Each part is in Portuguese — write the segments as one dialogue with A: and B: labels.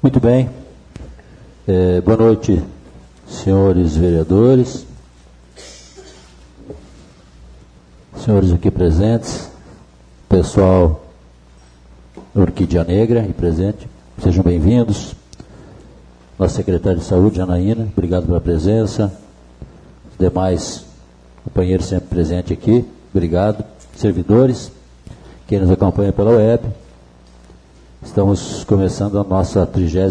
A: Muito bem. Boa noite, senhores vereadores, senhores aqui presentes, pessoal Orquídea Negra e presente, sejam bem-vindos. Nosso secretário de Saúde, Janaína, obrigado pela presença. Os demais companheiros sempre presentes aqui, obrigado. Servidores, quem nos acompanha pela web. Estamos começando a nossa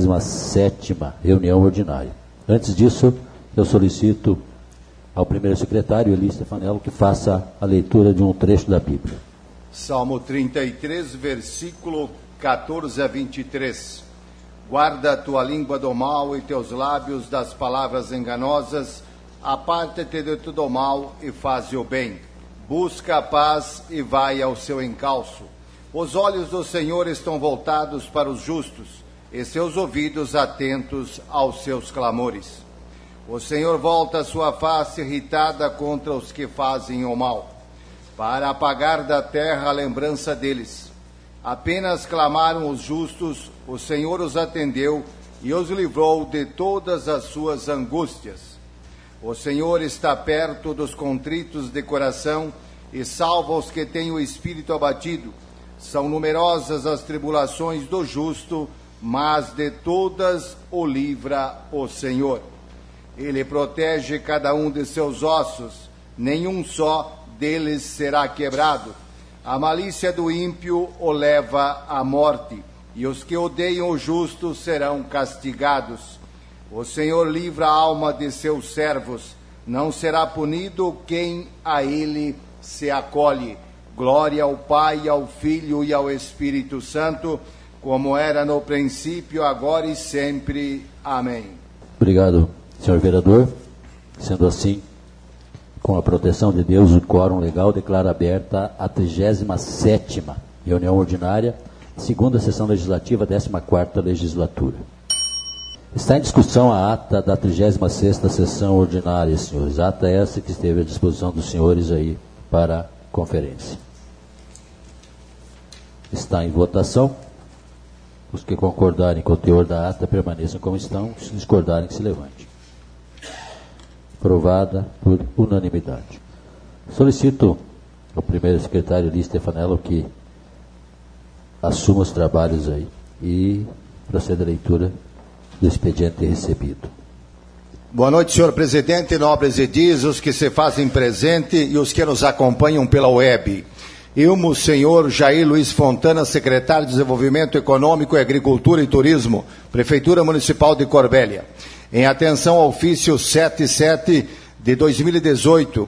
A: 37ª reunião ordinária. Antes disso, eu solicito ao primeiro secretário, Eli Stefanello, que faça a leitura de um trecho da Bíblia.
B: Salmo 33, versículo 14 a 23. Guarda tua língua do mal e teus lábios das palavras enganosas. Aparta-te de todo mal e faze o bem. Busca a paz e vai ao seu encalço. Os olhos do Senhor estão voltados para os justos, e seus ouvidos atentos aos seus clamores. O Senhor volta a sua face irritada contra os que fazem o mal, para apagar da terra a lembrança deles. Apenas clamaram os justos, o Senhor os atendeu e os livrou de todas as suas angústias. O Senhor está perto dos contritos de coração e salva os que têm o espírito abatido. São numerosas as tribulações do justo, mas de todas o livra o Senhor. Ele protege cada um de seus ossos, nenhum só deles será quebrado. A malícia do ímpio o leva à morte, e os que odeiam o justo serão castigados. O Senhor livra a alma de seus servos, não será punido quem a ele se acolhe. Glória ao Pai, ao Filho e ao Espírito Santo, como era no princípio, agora e sempre. Amém.
A: Obrigado, senhor vereador. Sendo assim, com a proteção de Deus, o quórum legal declara aberta a 37ª reunião ordinária, segunda sessão legislativa, 14ª legislatura. Está em discussão a ata da 36ª sessão ordinária, senhores. Ata essa que esteve à disposição dos senhores aí para conferência. Está em votação. Os que concordarem com o teor da ata permaneçam como estão, se discordarem que se levante. Aprovada por unanimidade. Solicito ao primeiro secretário Eli Stefanello que assuma os trabalhos aí e proceda a leitura do expediente recebido.
B: Boa noite, senhor presidente, nobres edis, os que se fazem presente e os que nos acompanham pela web. Eu, senhor Jair Luiz Fontana, secretário de Desenvolvimento Econômico, Agricultura e Turismo, Prefeitura Municipal de Corbélia. Em atenção ao ofício 77 de 2018,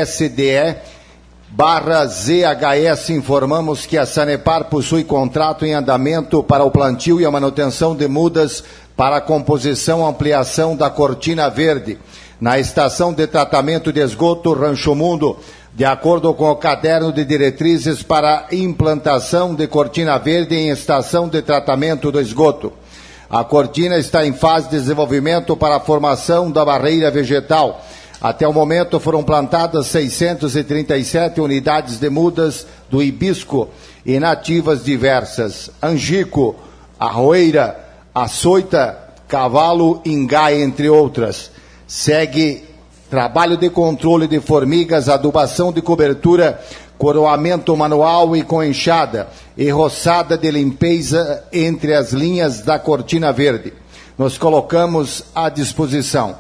B: SDE/ZHS, informamos que a Sanepar possui contrato em andamento para o plantio e a manutenção de mudas para a composição e ampliação da cortina verde na estação de tratamento de esgoto Rancho Mundo, de acordo com o caderno de diretrizes para implantação de cortina verde em estação de tratamento do esgoto. A cortina está em fase de desenvolvimento para a formação da barreira vegetal. Até o momento foram plantadas 637 unidades de mudas do hibisco e nativas diversas: angico, arroeira, açoita, cavalo, ingá, entre outras. Segue trabalho de controle de formigas, adubação de cobertura, coroamento manual e com enxada, e roçada de limpeza entre as linhas da cortina verde. Nos colocamos à disposição.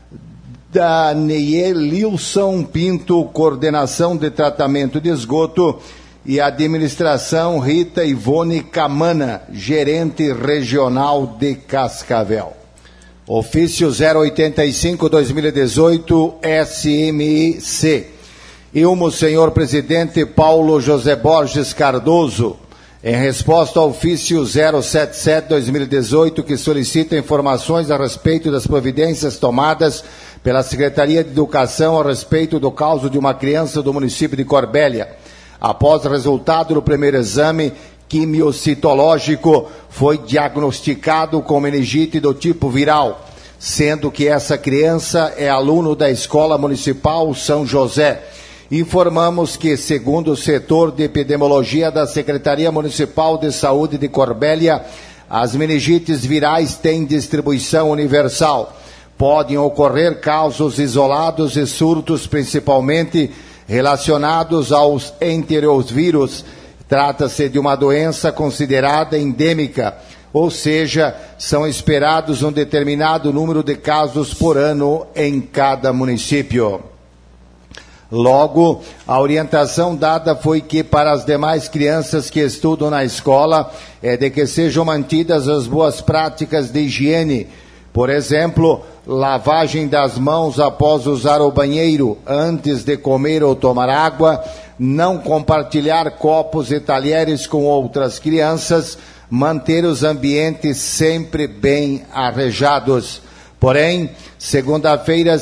B: Danielilson Pinto, coordenação de tratamento de esgoto, e administração Rita Ivone Camana, gerente regional de Cascavel. Ofício 085/2018 SMIC. Eu, senhor presidente Paulo José Borges Cardoso, em resposta ao ofício 077/2018, que solicita informações a respeito das providências tomadas pela Secretaria de Educação a respeito do caso de uma criança do município de Corbélia. Após o resultado do primeiro exame quimiocitológico, foi diagnosticado com meningite do tipo viral, sendo que essa criança é aluno da Escola Municipal São José. Informamos que, segundo o setor de epidemiologia da Secretaria Municipal de Saúde de Corbélia, As meningites virais têm distribuição universal. Podem ocorrer casos isolados e surtos, principalmente relacionados aos enterovírus. Trata-se de uma doença considerada endêmica, ou seja, são esperados um determinado número de casos por ano em cada município. Logo, a orientação dada foi que para as demais crianças que estudam na escola é de que sejam mantidas as boas práticas de higiene. Por exemplo, lavagem das mãos após usar o banheiro, antes de comer ou tomar água, não compartilhar copos e talheres com outras crianças, manter os ambientes sempre bem arejados. Porém, segunda-feira,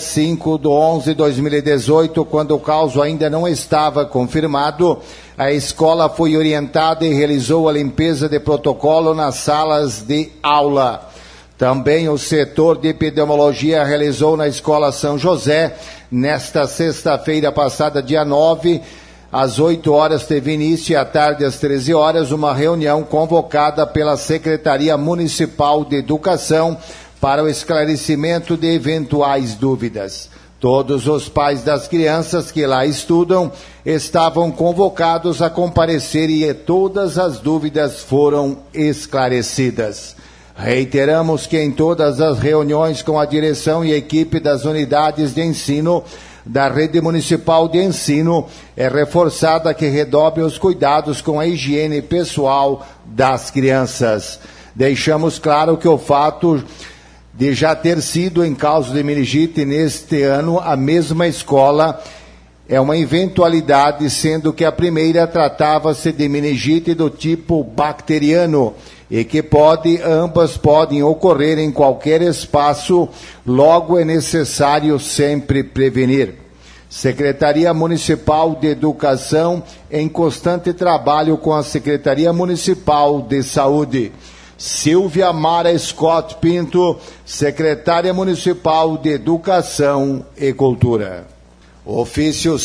B: 5/11/2018, quando o caso ainda não estava confirmado, a escola foi orientada e realizou a limpeza de protocolo nas salas de aula. Também o setor de epidemiologia realizou na Escola São José, nesta sexta-feira passada, dia 9, às 8 horas teve início e à tarde às 13 horas, uma reunião convocada pela Secretaria Municipal de Educação para o esclarecimento de eventuais dúvidas. Todos os pais das crianças que lá estudam estavam convocados a comparecer e todas as dúvidas foram esclarecidas. Reiteramos que em todas as reuniões com a direção e equipe das unidades de ensino da Rede Municipal de Ensino, é reforçada que redobre os cuidados com a higiene pessoal das crianças. Deixamos claro que o fato de já ter sido em caso de meningite neste ano a mesma escola é uma eventualidade, sendo que a primeira tratava-se de meningite do tipo bacteriano e que ambas podem ocorrer em qualquer espaço, logo é necessário sempre prevenir. Secretaria Municipal de Educação em constante trabalho com a Secretaria Municipal de Saúde. Silvia Mara Scott Pinto, Secretária Municipal de Educação e Cultura. Ofício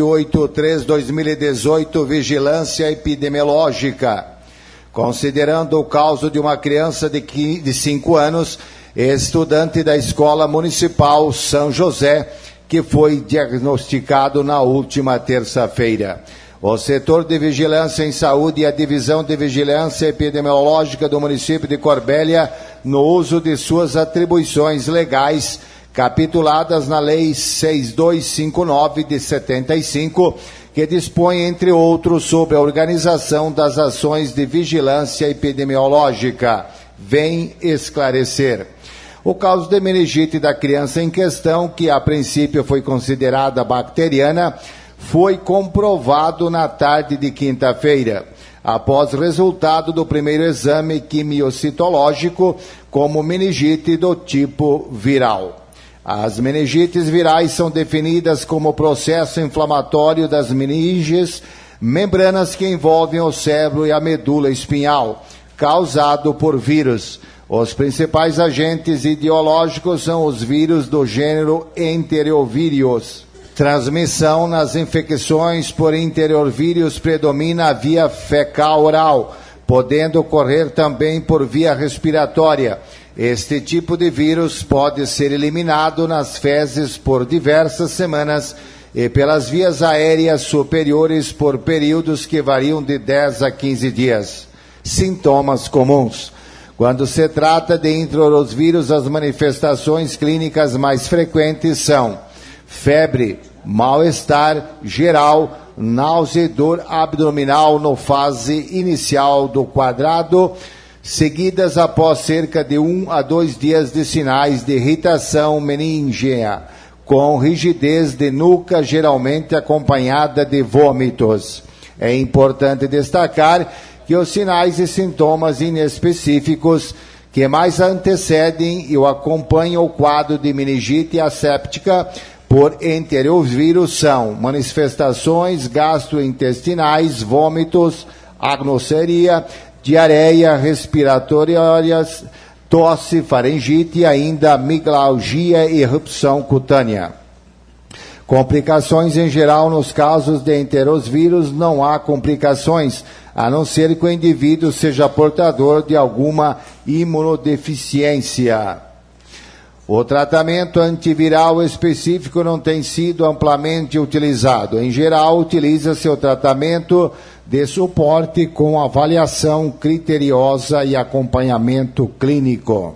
B: 783/2018, Vigilância Epidemiológica. Considerando o caso de uma criança de 5 anos, estudante da Escola Municipal São José, que foi diagnosticado na última terça-feira. O setor de vigilância em saúde e a divisão de vigilância epidemiológica do município de Corbélia, no uso de suas atribuições legais, capituladas na Lei 6259 de 75, que dispõe, entre outros, sobre a organização das ações de vigilância epidemiológica, vem esclarecer. O caso de meningite da criança em questão, que a princípio foi considerada bacteriana, foi comprovado na tarde de quinta-feira, após resultado do primeiro exame quimiocitológico, como meningite do tipo viral. As meningites virais são definidas como processo inflamatório das meninges, membranas que envolvem o cérebro e a medula espinhal, causado por vírus. Os principais agentes etiológicos são os vírus do gênero Enterovírios. Transmissão nas infecções por enterovírus predomina via fecal-oral, podendo ocorrer também por via respiratória. Este tipo de vírus pode ser eliminado nas fezes por diversas semanas e pelas vias aéreas superiores por períodos que variam de 10 a 15 dias. Sintomas comuns. Quando se trata de enterovírus, as manifestações clínicas mais frequentes são febre, mal-estar geral, náusea e dor abdominal no fase inicial do quadrado, seguidas após cerca de 1 a 2 dias de sinais de irritação meningea, com rigidez de nuca, geralmente acompanhada de vômitos. É importante destacar que os sinais e sintomas inespecíficos que mais antecedem e acompanham o quadro de meningite asséptica por enterovírus são manifestações gastrointestinais, vômitos, agnoseria, diarreia, respiratórias, tosse, faringite e ainda mialgia e erupção cutânea. Complicações em geral nos casos de enterovírus não há complicações, a não ser que o indivíduo seja portador de alguma imunodeficiência. O tratamento antiviral específico não tem sido amplamente utilizado. Em geral, utiliza-se o tratamento de suporte com avaliação criteriosa e acompanhamento clínico.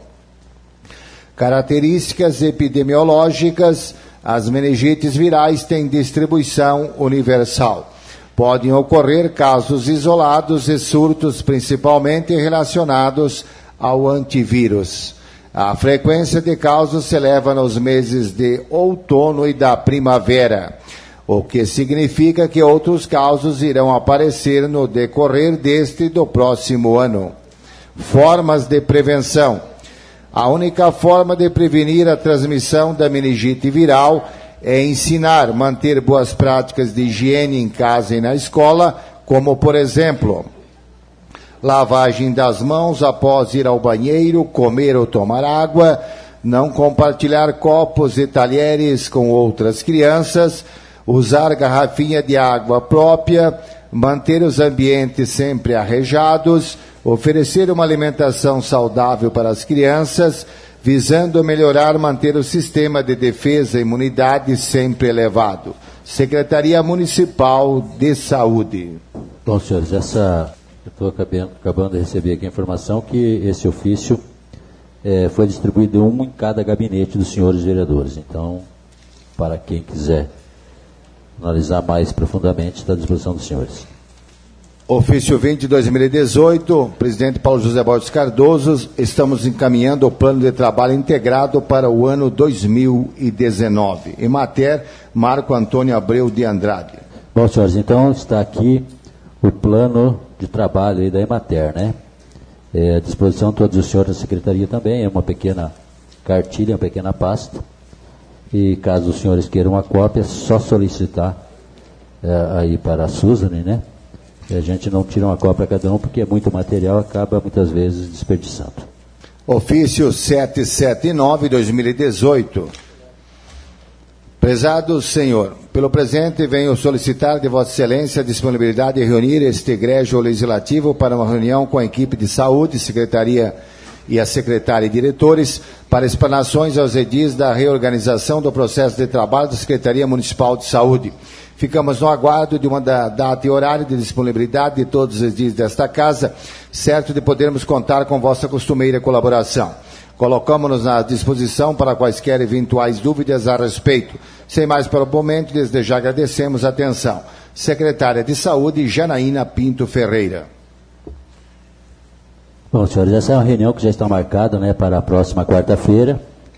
B: Características epidemiológicas: as meningites virais têm distribuição universal. Podem ocorrer casos isolados e surtos, principalmente relacionados ao antivírus. A frequência de casos se eleva nos meses de outono e da primavera, o que significa que outros casos irão aparecer no decorrer deste e do próximo ano. Formas de prevenção. A única forma de prevenir a transmissão da meningite viral é ensinar, manter boas práticas de higiene em casa e na escola, como, por exemplo, lavagem das mãos após ir ao banheiro, comer ou tomar água, não compartilhar copos e talheres com outras crianças, usar garrafinha de água própria, manter os ambientes sempre arejados, oferecer uma alimentação saudável para as crianças, visando melhorar, manter o sistema de defesa e imunidade sempre elevado. Secretaria Municipal de Saúde.
A: Bom, senhores, eu estou acabando de receber aqui a informação que esse ofício foi distribuído um em cada gabinete dos senhores vereadores. Então, para quem quiser analisar mais profundamente, está à disposição dos senhores.
B: Ofício 20 de 2018, presidente Paulo José Borges Cardoso, estamos encaminhando o plano de trabalho integrado para o ano 2019. Emater, Marco Antônio Abreu de Andrade.
A: Bom, senhores, então está aqui o plano de trabalho aí da Emater, né? À disposição de todos os senhores da secretaria também, é uma pequena cartilha, uma pequena pasta. E caso os senhores queiram uma cópia, é só solicitar aí para a Suzane, né? E a gente não tira uma cópia para cada um, porque é muito material, acaba muitas vezes desperdiçando.
B: Ofício 779, 2018. Prezado senhor, pelo presente venho solicitar de Vossa Excelência a disponibilidade de reunir este egrégio legislativo para uma reunião com a equipe de saúde, secretaria e a secretária e diretores, para explanações aos edis da reorganização do processo de trabalho da Secretaria Municipal de Saúde. Ficamos no aguardo de uma data e horário de disponibilidade de todos os edis desta casa, certo de podermos contar com vossa costumeira colaboração. Colocamos-nos à disposição para quaisquer eventuais dúvidas a respeito. Sem mais pelo momento, desde já agradecemos a atenção. Secretária de Saúde, Janaína Pinto Ferreira.
A: Bom, senhores, essa é uma reunião que já está marcada, né, para a próxima quarta-feira,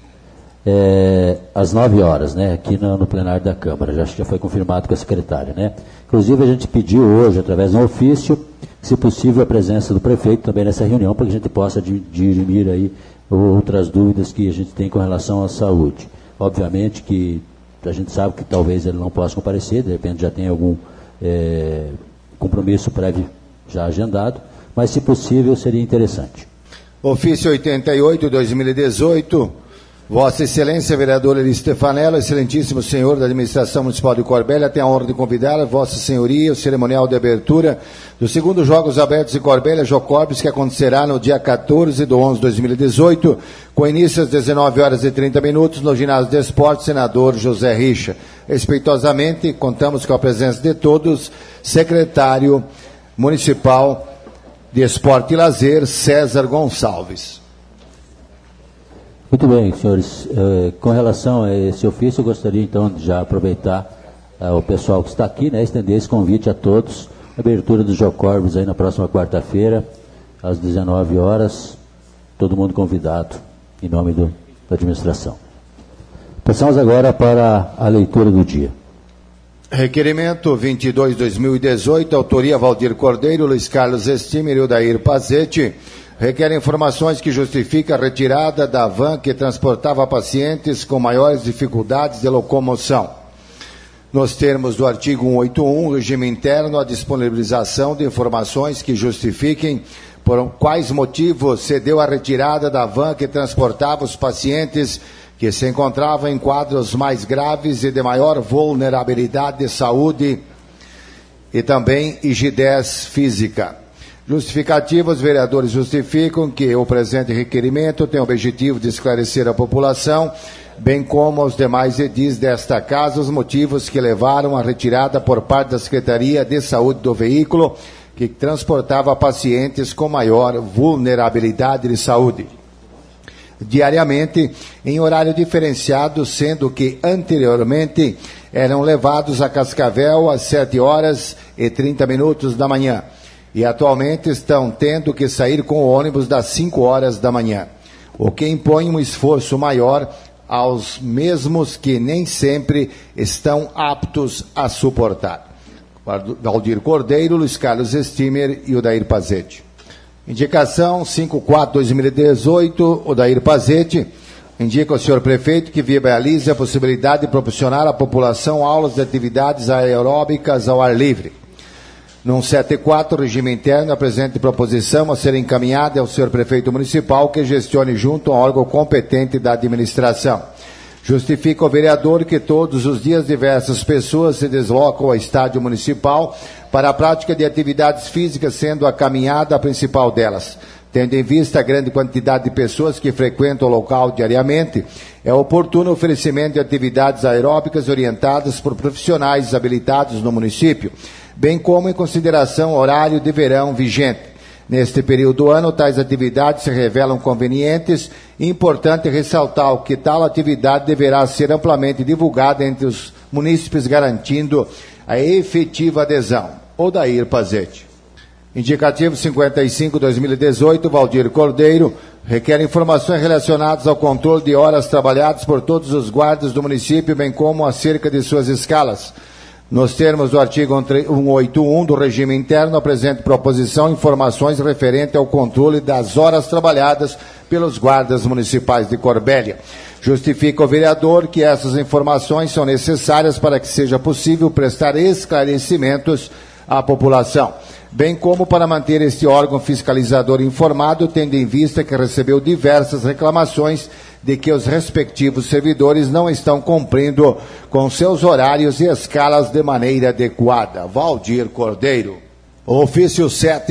A: às 9 horas, né, aqui no plenário da Câmara. Acho que já foi confirmado com a secretária, né. Inclusive, a gente pediu hoje, através de um ofício, se possível, a presença do prefeito também nessa reunião, para que a gente possa dirimir aí outras dúvidas que a gente tem com relação à saúde. Obviamente que a gente sabe que talvez ele não possa comparecer, de repente já tem algum compromisso prévio já agendado, mas se possível seria interessante.
B: Ofício 88, 2018, Vossa Excelência, vereador Eli Stefanello, excelentíssimo senhor da Administração Municipal de Corbélia, tem a honra de convidar Vossa Senhoria o cerimonial de abertura dos segundos Jogos Abertos de Corbélia, Jocorbis, que acontecerá no dia 14 de 11 de 2018, com início às 19 horas e 30 minutos no ginásio de esportes Senador José Richa. Respeitosamente, contamos com a presença de todos, secretário municipal de Esporte e Lazer, César Gonçalves.
A: Muito bem, senhores. Com relação a esse ofício, eu gostaria então de já aproveitar o pessoal que está aqui, né, estender esse convite a todos. Abertura dos Jocorbis aí na próxima quarta-feira, às 19 horas. Todo mundo convidado, em nome da administração. Passamos agora para a leitura do dia.
B: Requerimento 22/2018, autoria Valdir Cordeiro, Luiz Carlos Estimer e Odair Pazetti. Requer informações que justificam a retirada da van que transportava pacientes com maiores dificuldades de locomoção. Nos termos do artigo 181, regime interno, a disponibilização de informações que justifiquem por quais motivos se deu a retirada da van que transportava os pacientes que se encontravam em quadros mais graves e de maior vulnerabilidade de saúde e também rigidez física. Justificativa: os vereadores justificam que o presente requerimento tem o objetivo de esclarecer à população, bem como aos demais edis desta casa, os motivos que levaram à retirada por parte da Secretaria de Saúde do veículo que transportava pacientes com maior vulnerabilidade de saúde. Diariamente, em horário diferenciado, sendo que anteriormente eram levados a Cascavel às 7h30 da manhã. E atualmente estão tendo que sair com o ônibus das 5h da manhã, o que impõe um esforço maior aos mesmos que nem sempre estão aptos a suportar. Valdir Cordeiro, Luiz Carlos Stimer e Odair Pazete. Indicação 54/2018, Odair Pazete indica ao senhor prefeito que viabilize a possibilidade de proporcionar à população aulas de atividades aeróbicas ao ar livre. No 174, regime interno, a presente proposição a ser encaminhada ao senhor prefeito municipal que gestione junto ao órgão competente da administração. Justifica o vereador que todos os dias diversas pessoas se deslocam ao estádio municipal para a prática de atividades físicas, sendo a caminhada a principal delas. Tendo em vista a grande quantidade de pessoas que frequentam o local diariamente, é oportuno o oferecimento de atividades aeróbicas orientadas por profissionais habilitados no município, bem como em consideração ao horário de verão vigente. Neste período do ano, tais atividades se revelam convenientes e importante ressaltar que tal atividade deverá ser amplamente divulgada entre os munícipes, garantindo a efetiva adesão. Odair Pazete. Indicativo 55/2018, Valdir Cordeiro, requer informações relacionadas ao controle de horas trabalhadas por todos os guardas do município, bem como acerca de suas escalas. Nos termos do artigo 181 do regime interno, apresenta proposição informações referentes ao controle das horas trabalhadas pelos guardas municipais de Corbélia. Justifica o vereador que essas informações são necessárias para que seja possível prestar esclarecimentos à população, bem como para manter este órgão fiscalizador informado, tendo em vista que recebeu diversas reclamações de que os respectivos servidores não estão cumprindo com seus horários e escalas de maneira adequada. Valdir Cordeiro. Ofício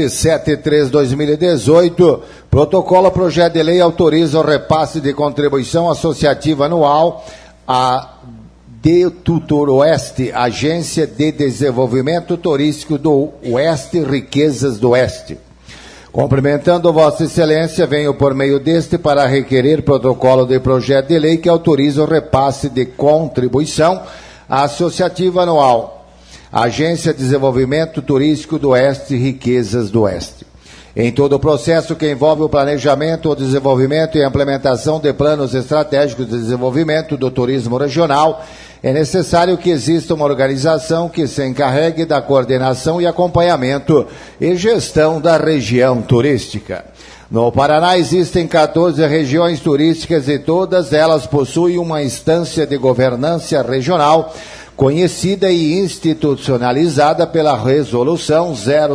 B: 773/2018, protocolo projeto de lei autoriza o repasse de contribuição associativa anual à Detutor Oeste, Agência de Desenvolvimento Turístico do Oeste, Riquezas do Oeste. Cumprimentando Vossa Excelência, venho por meio deste para requerer protocolo de projeto de lei que autoriza o repasse de contribuição associativa anual. Agência de Desenvolvimento Turístico do Oeste, Riquezas do Oeste. Em todo o processo que envolve o planejamento, o desenvolvimento e a implementação de planos estratégicos de desenvolvimento do turismo regional, é necessário que exista uma organização que se encarregue da coordenação e acompanhamento e gestão da região turística. No Paraná existem 14 regiões turísticas e todas elas possuem uma instância de governança regional conhecida e institucionalizada pela Resolução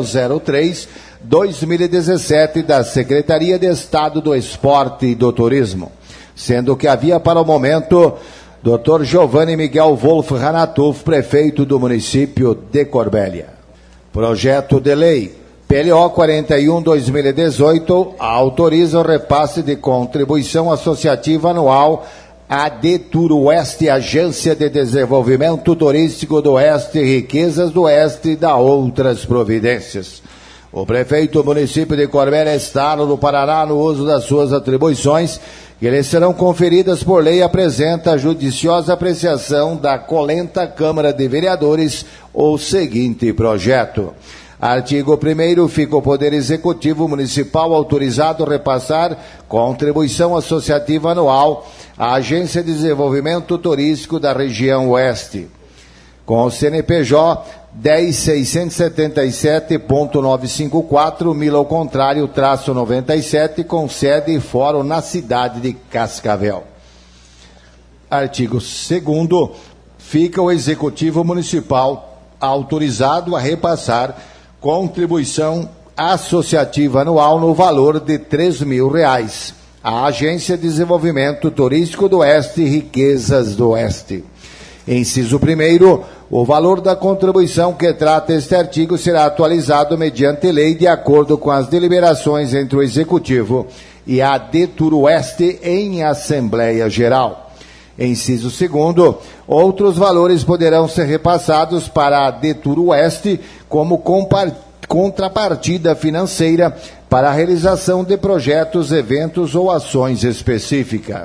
B: 003/2017 da Secretaria de Estado do Esporte e do Turismo, sendo que havia para o momento Dr. Giovanni Miguel Wolf Ranatuf, prefeito do município de Corbélia. Projeto de lei PLO 41/2018 autoriza o repasse de contribuição associativa anual à Detur Oeste, Agência de Desenvolvimento Turístico do Oeste, Riquezas do Oeste e da outras providências. O prefeito do município de Corbélia, Estado do Paraná, no uso das suas atribuições, que lhe serão conferidas por lei, apresenta a judiciosa apreciação da colenta Câmara de Vereadores o seguinte projeto. Artigo 1º, fica o Poder Executivo Municipal autorizado a repassar contribuição associativa anual à Agência de Desenvolvimento Turístico da Região Oeste, com o CNPJ 10.677.954, mil ao contrário, -97, com sede e fórum na cidade de Cascavel. Artigo 2º, fica o Executivo Municipal autorizado a repassar contribuição associativa anual no valor de R$3.000 à Agência de Desenvolvimento Turístico do Oeste e Riquezas do Oeste. Inciso 1º, O valor da contribuição que trata este artigo será atualizado mediante lei de acordo com as deliberações entre o Executivo e a DETUR-Oeste em Assembleia Geral. Inciso 2º, outros valores poderão ser repassados para a DETUR-Oeste como contrapartida financeira para a realização de projetos, eventos ou ações específicas.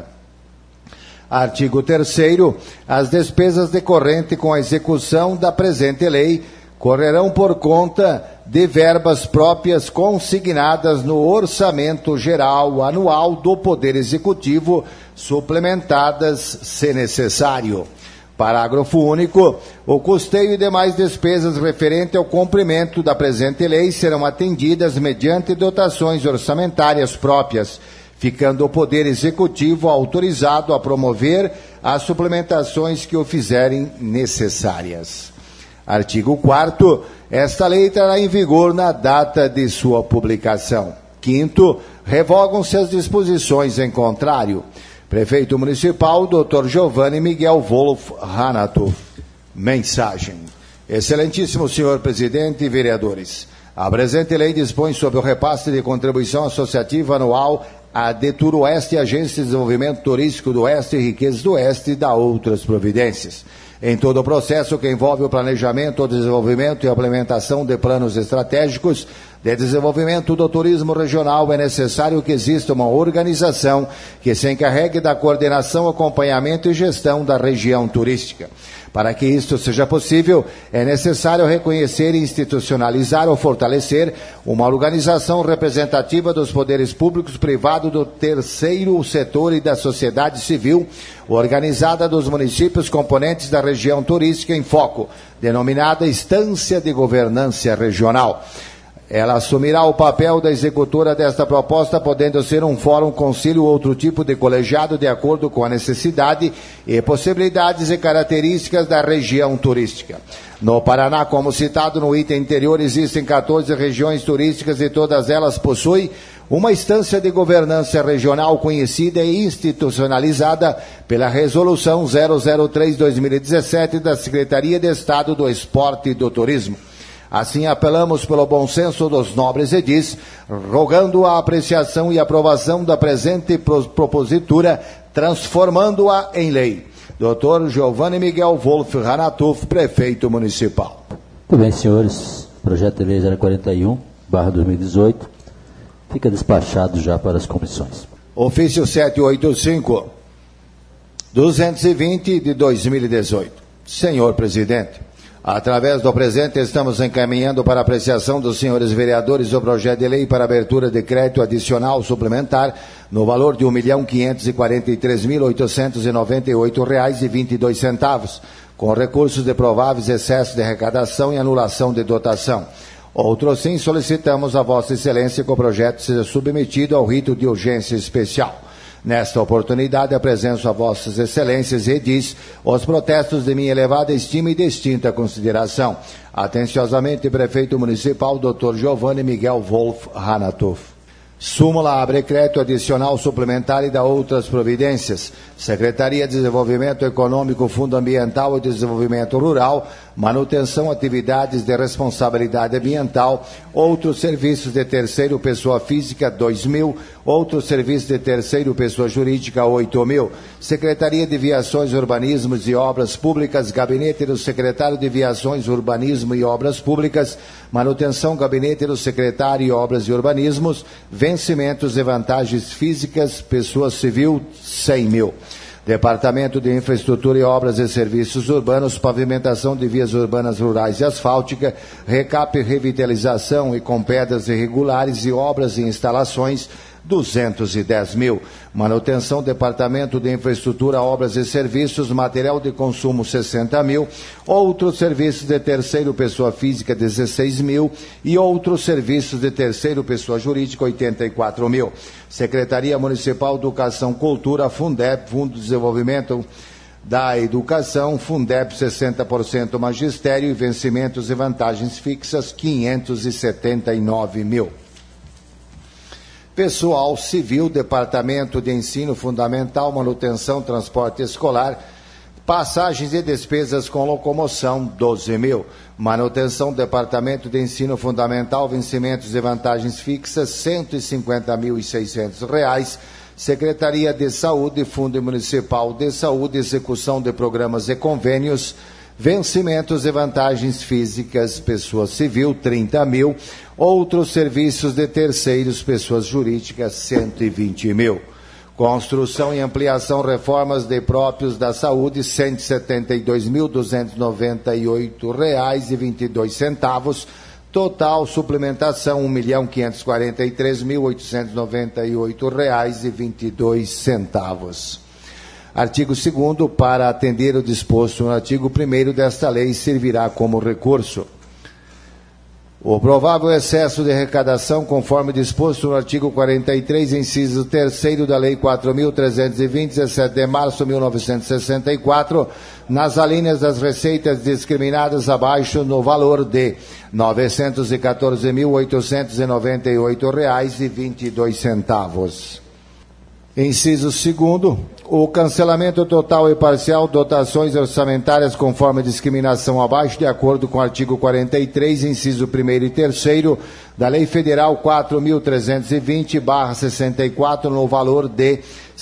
B: Artigo 3º, as despesas decorrentes com a execução da presente lei correrão por conta de verbas próprias consignadas no Orçamento Geral Anual do Poder Executivo, suplementadas se necessário. Parágrafo único. O custeio e demais despesas referentes ao cumprimento da presente lei serão atendidas mediante dotações orçamentárias próprias, ficando o Poder Executivo autorizado a promover as suplementações que o fizerem necessárias. Artigo 4º. Esta lei estará em vigor na data de sua publicação. 5º. Revogam-se as disposições em contrário. Prefeito Municipal, Dr. Giovanni Miguel Wolf Hanatoff. Mensagem. Excelentíssimo senhor presidente e vereadores, a presente lei dispõe sobre o repasse de contribuição associativa anual à DETUR-Oeste, Agência de Desenvolvimento Turístico do Oeste e Riquezas do Oeste e da outras providências. Em todo o processo que envolve o planejamento, o desenvolvimento e a implementação de planos estratégicos de desenvolvimento do turismo regional, é necessário que exista uma organização que se encarregue da coordenação, acompanhamento e gestão da região turística. Para que isto seja possível, é necessário reconhecer, institucionalizar ou fortalecer uma organização representativa dos poderes públicos, privados, do terceiro setor e da sociedade civil, organizada dos municípios componentes da região turística em foco, denominada Instância de Governança Regional. Ela assumirá o papel da executora desta proposta, podendo ser um fórum, concílio ou outro tipo de colegiado, de acordo com a necessidade e possibilidades e características da região turística. No Paraná, como citado no item anterior, existem 14 regiões turísticas e todas elas possuem uma instância de governança regional conhecida e institucionalizada pela Resolução 003/2017 da Secretaria de Estado do Esporte e do Turismo. Assim, apelamos pelo bom senso dos nobres edis, rogando a apreciação e aprovação da presente propositura, transformando-a em lei. Dr. Giovanni Miguel Wolf Hanatoff, Prefeito Municipal.
A: Muito bem, senhores. Projeto de lei 041/2018 fica despachado já para as comissões.
B: Ofício 785-220 de 2018. Senhor Presidente, através do presente, estamos encaminhando para apreciação dos senhores vereadores o projeto de lei para abertura de crédito adicional suplementar no valor de R$ 1.543.898,22, com recursos de prováveis excessos de arrecadação e anulação de dotação. Outro sim, solicitamos a Vossa Excelência que o projeto seja submetido ao rito de urgência especial. Nesta oportunidade, apresento a Vossas Excelências e diz os protestos de minha elevada estima e distinta consideração. Atenciosamente, Prefeito Municipal, Dr. Giovanni Miguel Wolf Hanatoff. Súmula abre crédito adicional suplementar e dá outras providências. Secretaria de Desenvolvimento Econômico, Fundo Ambiental e Desenvolvimento Rural, manutenção atividades de responsabilidade ambiental, outros serviços de terceiro pessoa física, 2.000, outros serviços de terceiro pessoa jurídica, 8.000. Secretaria de Viações, Urbanismos e Obras Públicas, Gabinete do Secretário de Viações, Urbanismo e Obras Públicas, manutenção, Gabinete do Secretário de Obras e Urbanismos, vencimentos e vantagens físicas, pessoa civil, 100.000. Departamento de Infraestrutura e Obras e Serviços Urbanos, pavimentação de vias urbanas rurais e asfáltica, recap e revitalização e com pedras irregulares e obras e instalações, 210.000. Manutenção, Departamento de Infraestrutura, Obras e Serviços, material de consumo, 60.000. Outros serviços de terceiro pessoa física, 16.000. E outros serviços de terceiro pessoa jurídica, 84.000. Secretaria Municipal de Educação, Cultura, Fundeb, Fundo de Desenvolvimento da Educação, Fundeb, 60% magistério e vencimentos e vantagens fixas, 579.000. Pessoal Civil, Departamento de Ensino Fundamental, Manutenção, Transporte Escolar, Passagens e despesas com locomoção, 12 mil. Manutenção do Departamento de Ensino Fundamental, vencimentos e vantagens fixas, R$ 150.600. Secretaria de Saúde, Fundo Municipal de Saúde, execução de programas e convênios, vencimentos e vantagens físicas, pessoa civil, 30 mil. Outros serviços de terceiros, pessoas jurídicas, 120 mil. Construção e ampliação, reformas de próprios da saúde, R$ 172.298,22. Total suplementação, R$ 1.543.898,22. Artigo 2º, para atender o disposto no artigo 1º desta lei, servirá como recurso o provável excesso de arrecadação, conforme disposto no artigo 43, inciso 3º da Lei 4.320, 17 de março de 1964, nas alíneas das receitas discriminadas abaixo no valor de R$ 914.898,22. Inciso 2º, o cancelamento total e parcial, dotações orçamentárias conforme discriminação abaixo, de acordo com o artigo 43, inciso 1º e 3º, da Lei Federal 4.320/64, no valor de R$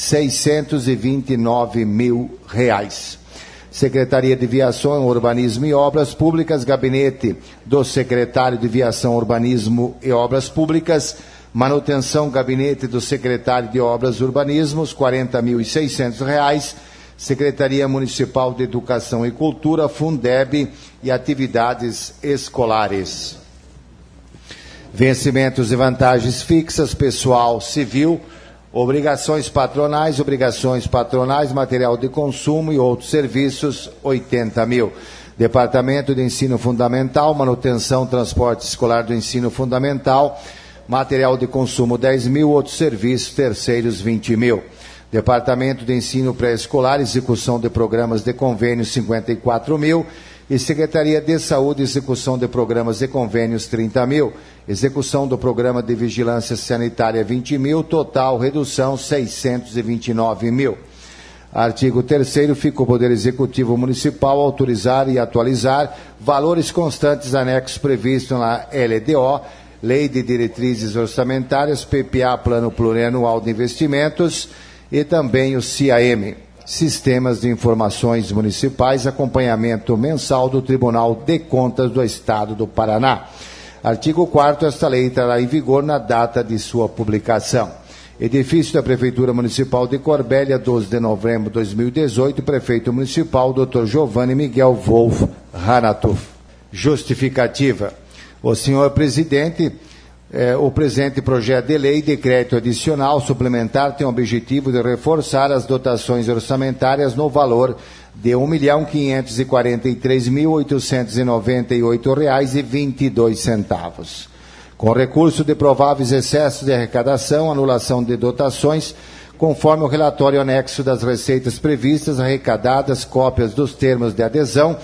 B: 629 mil. Secretaria de Viação, Urbanismo e Obras Públicas, Gabinete do Secretário de Viação, Urbanismo e Obras Públicas, manutenção, Gabinete do Secretário de Obras e Urbanismos, R$ 40.600. Secretaria Municipal de Educação e Cultura, Fundeb e atividades escolares. Vencimentos e vantagens fixas, pessoal civil, obrigações patronais, material de consumo e outros serviços, 80 mil. Departamento de Ensino Fundamental, manutenção, transporte escolar do ensino fundamental, material de consumo, 10 mil, outros serviços, terceiros, 20 mil. Departamento de Ensino Pré-Escolar, execução de programas de convênios, 54 mil. E Secretaria de Saúde, execução de programas e convênios, 30 mil. Execução do programa de vigilância sanitária, 20 mil. Total redução, 629 mil. Artigo 3º, fica o Poder Executivo Municipal autorizar e atualizar valores constantes anexos previstos na LDO, Lei de Diretrizes Orçamentárias, PPA, Plano Plurianual de Investimentos, e também o CIAM, Sistemas de Informações Municipais, acompanhamento mensal do Tribunal de Contas do Estado do Paraná. Artigo 4º, esta lei entrará em vigor na data de sua publicação. Edifício da Prefeitura Municipal de Corbélia, 12 de novembro de 2018, Prefeito Municipal, Dr. Giovanni Miguel Wolf Hanatuf. Justificativa. O senhor presidente, o presente projeto de lei, decreto adicional suplementar, tem o objetivo de reforçar as dotações orçamentárias no valor de R$ 1.543.898,22. Com recurso de prováveis excessos de arrecadação, anulação de dotações, conforme o relatório anexo das receitas previstas, arrecadadas, cópias dos termos de adesão,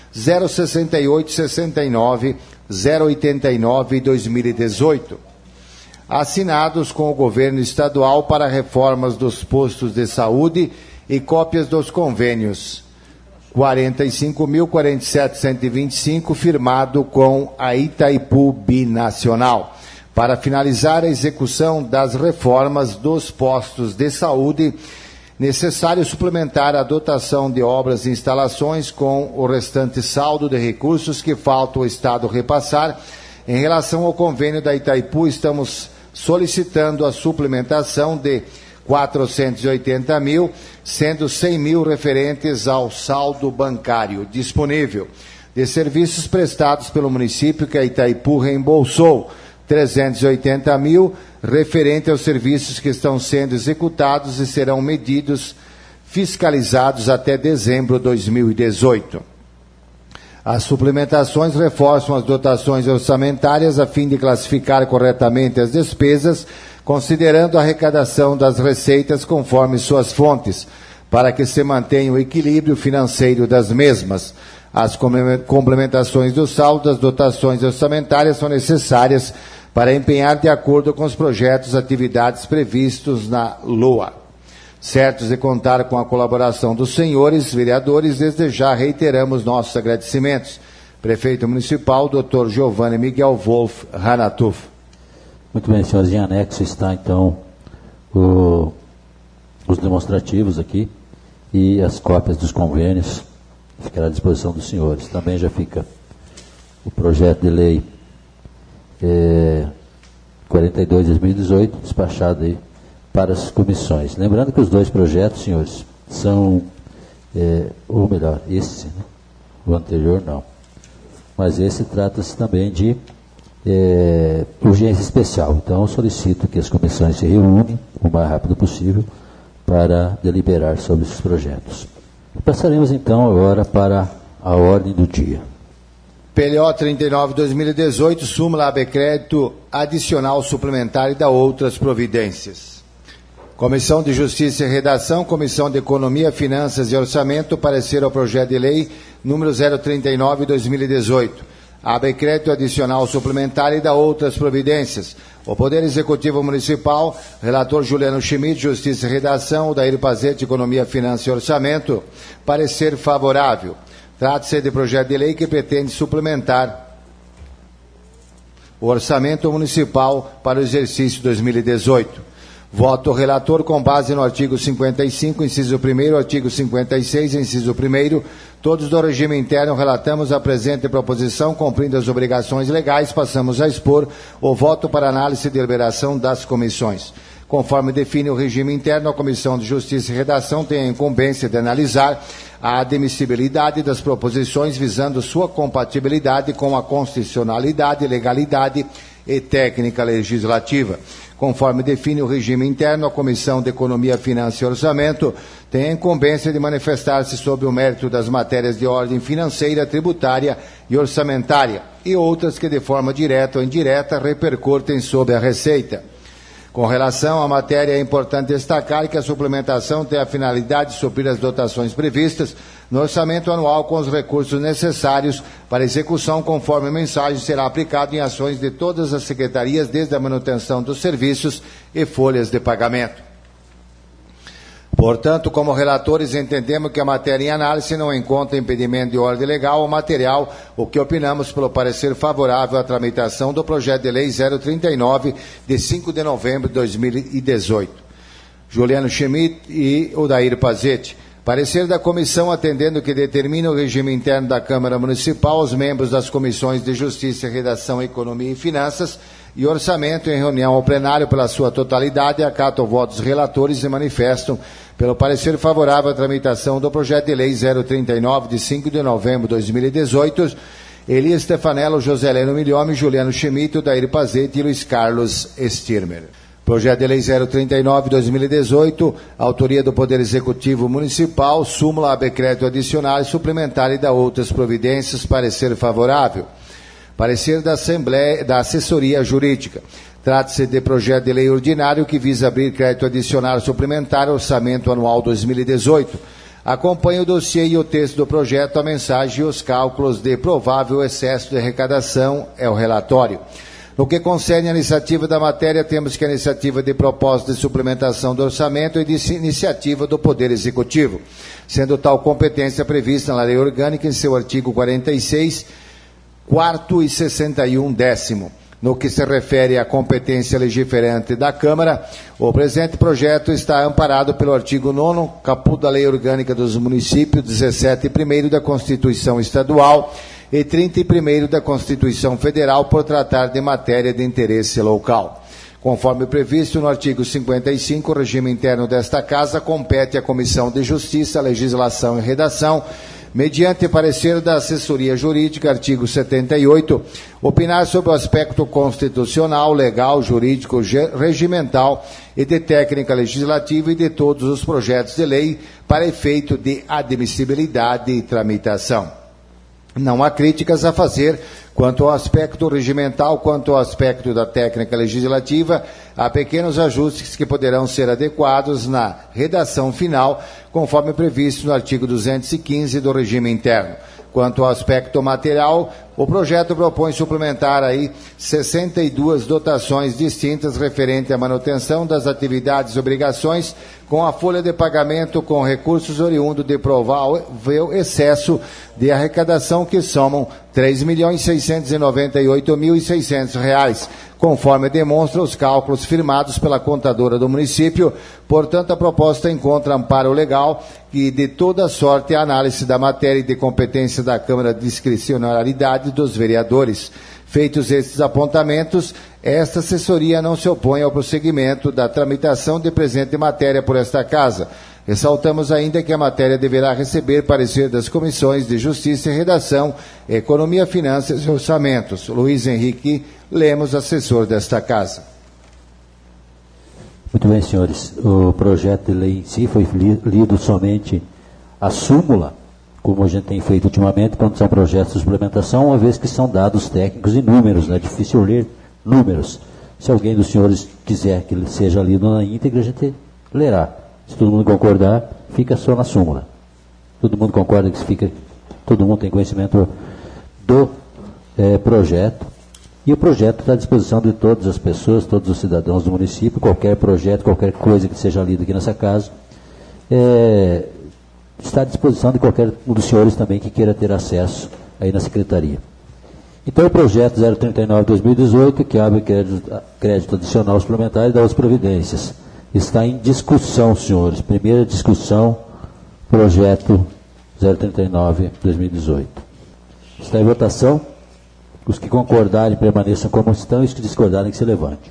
B: 06869, 089 e 2018, assinados com o governo estadual para reformas dos postos de saúde e cópias dos convênios 45.047.125, firmado com a Itaipu Binacional, para finalizar a execução das reformas dos postos de saúde. Necessário suplementar a dotação de obras e instalações com o restante saldo de recursos que falta o Estado repassar. Em relação ao convênio da Itaipu, estamos solicitando a suplementação de 480 mil, sendo 100 mil referentes ao saldo bancário disponível. De serviços prestados pelo município que a Itaipu reembolsou, 380 mil, referente aos serviços que estão sendo executados e serão medidos, fiscalizados até dezembro de 2018. As suplementações reforçam as dotações orçamentárias a fim de classificar corretamente as despesas, considerando a arrecadação das receitas conforme suas fontes, para que se mantenha o equilíbrio financeiro das mesmas. As complementações do saldo das dotações orçamentárias são necessárias para empenhar de acordo com os projetos atividades previstos na LOA. Certos de contar com a colaboração dos senhores vereadores, desde já reiteramos nossos agradecimentos. Prefeito Municipal, Dr. Giovanni Miguel Wolf Hanatuf.
A: Muito bem, senhores, em anexo está então os demonstrativos aqui e as cópias dos convênios, ficará à disposição dos senhores. Também já fica o projeto de lei 42/2018, despachado aí para as comissões. Lembrando que os dois projetos, senhores, são, ou melhor, esse, né? O anterior não. Mas esse trata-se também de urgência especial. Então, eu solicito que as comissões se reúnem o mais rápido possível para deliberar sobre esses projetos. Passaremos, então, agora para a ordem do dia.
B: PLO 39/2018, súmula AB crédito adicional suplementar e da outras providências. Comissão de Justiça e Redação, Comissão de Economia, Finanças e Orçamento, parecer ao projeto de lei número 039/2018. AB crédito adicional suplementar e da outras providências. O Poder Executivo Municipal, relator Juliano Schmidt, Justiça e Redação, Odair Pazete, Economia, Finanças e Orçamento, parecer favorável. Trata-se de projeto de lei que pretende suplementar o orçamento municipal para o exercício 2018. Voto relator com base no artigo 55, inciso 1º, artigo 56, inciso 1º, todos do regime interno, relatamos a presente proposição, cumprindo as obrigações legais, passamos a expor o voto para análise e deliberação das comissões. Conforme define o regime interno, a Comissão de Justiça e Redação tem a incumbência de analisar a admissibilidade das proposições visando sua compatibilidade com a constitucionalidade, legalidade e técnica legislativa. Conforme define o regime interno, a Comissão de Economia, Finanças e Orçamento tem a incumbência de manifestar-se sobre o mérito das matérias de ordem financeira, tributária e orçamentária, e outras que de forma direta ou indireta repercutem sobre a receita. Com relação à matéria, é importante destacar que a suplementação tem a finalidade de suprir as dotações previstas no orçamento anual com os recursos necessários para execução, conforme a mensagem será aplicado em ações de todas as secretarias, desde a manutenção dos serviços e folhas de pagamento. Portanto, como relatores, entendemos que a matéria em análise não encontra impedimento de ordem legal ou material, o que opinamos pelo parecer favorável à tramitação do projeto de lei 039, de 5 de novembro de 2018. Juliano Schmidt e Odair Pazete. Parecer da comissão, atendendo que determina o regime interno da Câmara Municipal, os membros das comissões de Justiça, Redação, Economia e Finanças e Orçamento, em reunião ao plenário pela sua totalidade, acatam votos relatores e manifestam pelo parecer favorável à tramitação do projeto de lei 039, de 5 de novembro de 2018, Elias Stefanello, José Heleno Milhome, Juliano Schmidt, Odair Pazete e Luiz Carlos Stirmer. Projeto de lei 039/2018, autoria do Poder Executivo Municipal, súmula AB crédito adicional e suplementar e da outras providências, parecer favorável. Parecer da Assessoria Jurídica. Trata-se de projeto de lei ordinário que visa abrir crédito adicional suplementar orçamento anual 2018. Acompanhe o dossiê e o texto do projeto, a mensagem e os cálculos de provável excesso de arrecadação é o relatório. No que concerne a iniciativa da matéria, temos que a iniciativa de propósito de suplementação do orçamento e de iniciativa do Poder Executivo, sendo tal competência prevista na Lei Orgânica em seu artigo 46, 4º e 61, 10º. No que se refere à competência legiferante da Câmara, o presente projeto está amparado pelo artigo 9º, caput da Lei Orgânica dos Municípios, 17º da Constituição Estadual e 31º da Constituição Federal, por tratar de matéria de interesse local. Conforme previsto no artigo 55, o regime interno desta Casa compete à Comissão de Justiça, Legislação e Redação, mediante parecer da Assessoria Jurídica, artigo 78, opinar sobre o aspecto constitucional, legal, jurídico, regimental e de técnica legislativa e de todos os projetos de lei para efeito de admissibilidade e tramitação. Não há críticas a fazer quanto ao aspecto regimental, quanto ao aspecto da técnica legislativa. Há pequenos ajustes que poderão ser adequados na redação final, conforme previsto no artigo 215 do regime interno. Quanto ao aspecto material, O projeto propõe suplementar aí 62 dotações distintas referente à manutenção das atividades e obrigações com a folha de pagamento com recursos oriundos de provável excesso de arrecadação que somam R$ 3.698.600, conforme demonstra os cálculos firmados pela contadora do município. Portanto, a proposta encontra amparo legal e de toda sorte a análise da matéria e de competência da Câmara de Discricionariedade dos vereadores. Feitos estes apontamentos, esta assessoria não se opõe ao prosseguimento da tramitação de presente matéria por esta Casa. Ressaltamos ainda que a matéria deverá receber parecer das comissões de Justiça e Redação, Economia, Finanças e Orçamentos. Luiz Henrique Lemos, assessor desta Casa.
A: Muito bem, senhores. O projeto de lei em si foi lido somente a súmula, como a gente tem feito ultimamente, quando são projetos de suplementação, uma vez que são dados técnicos e números, né? É difícil ler números. Se alguém dos senhores quiser que ele seja lido na íntegra, a gente lerá. Se todo mundo concordar, fica só na súmula. Todo mundo concorda que todo mundo tem conhecimento do projeto. E o projeto está à disposição de todas as pessoas, todos os cidadãos do município. Qualquer projeto, qualquer coisa que seja lida aqui nessa casa, está à disposição de qualquer um dos senhores também que queira ter acesso aí na secretaria. Então, o projeto 039/2018, que abre crédito adicional suplementar e dá as providências, está em discussão, senhores. Primeira discussão, projeto 039/2018. Está em votação. Os que concordarem permaneçam como estão e os que discordarem que se levante.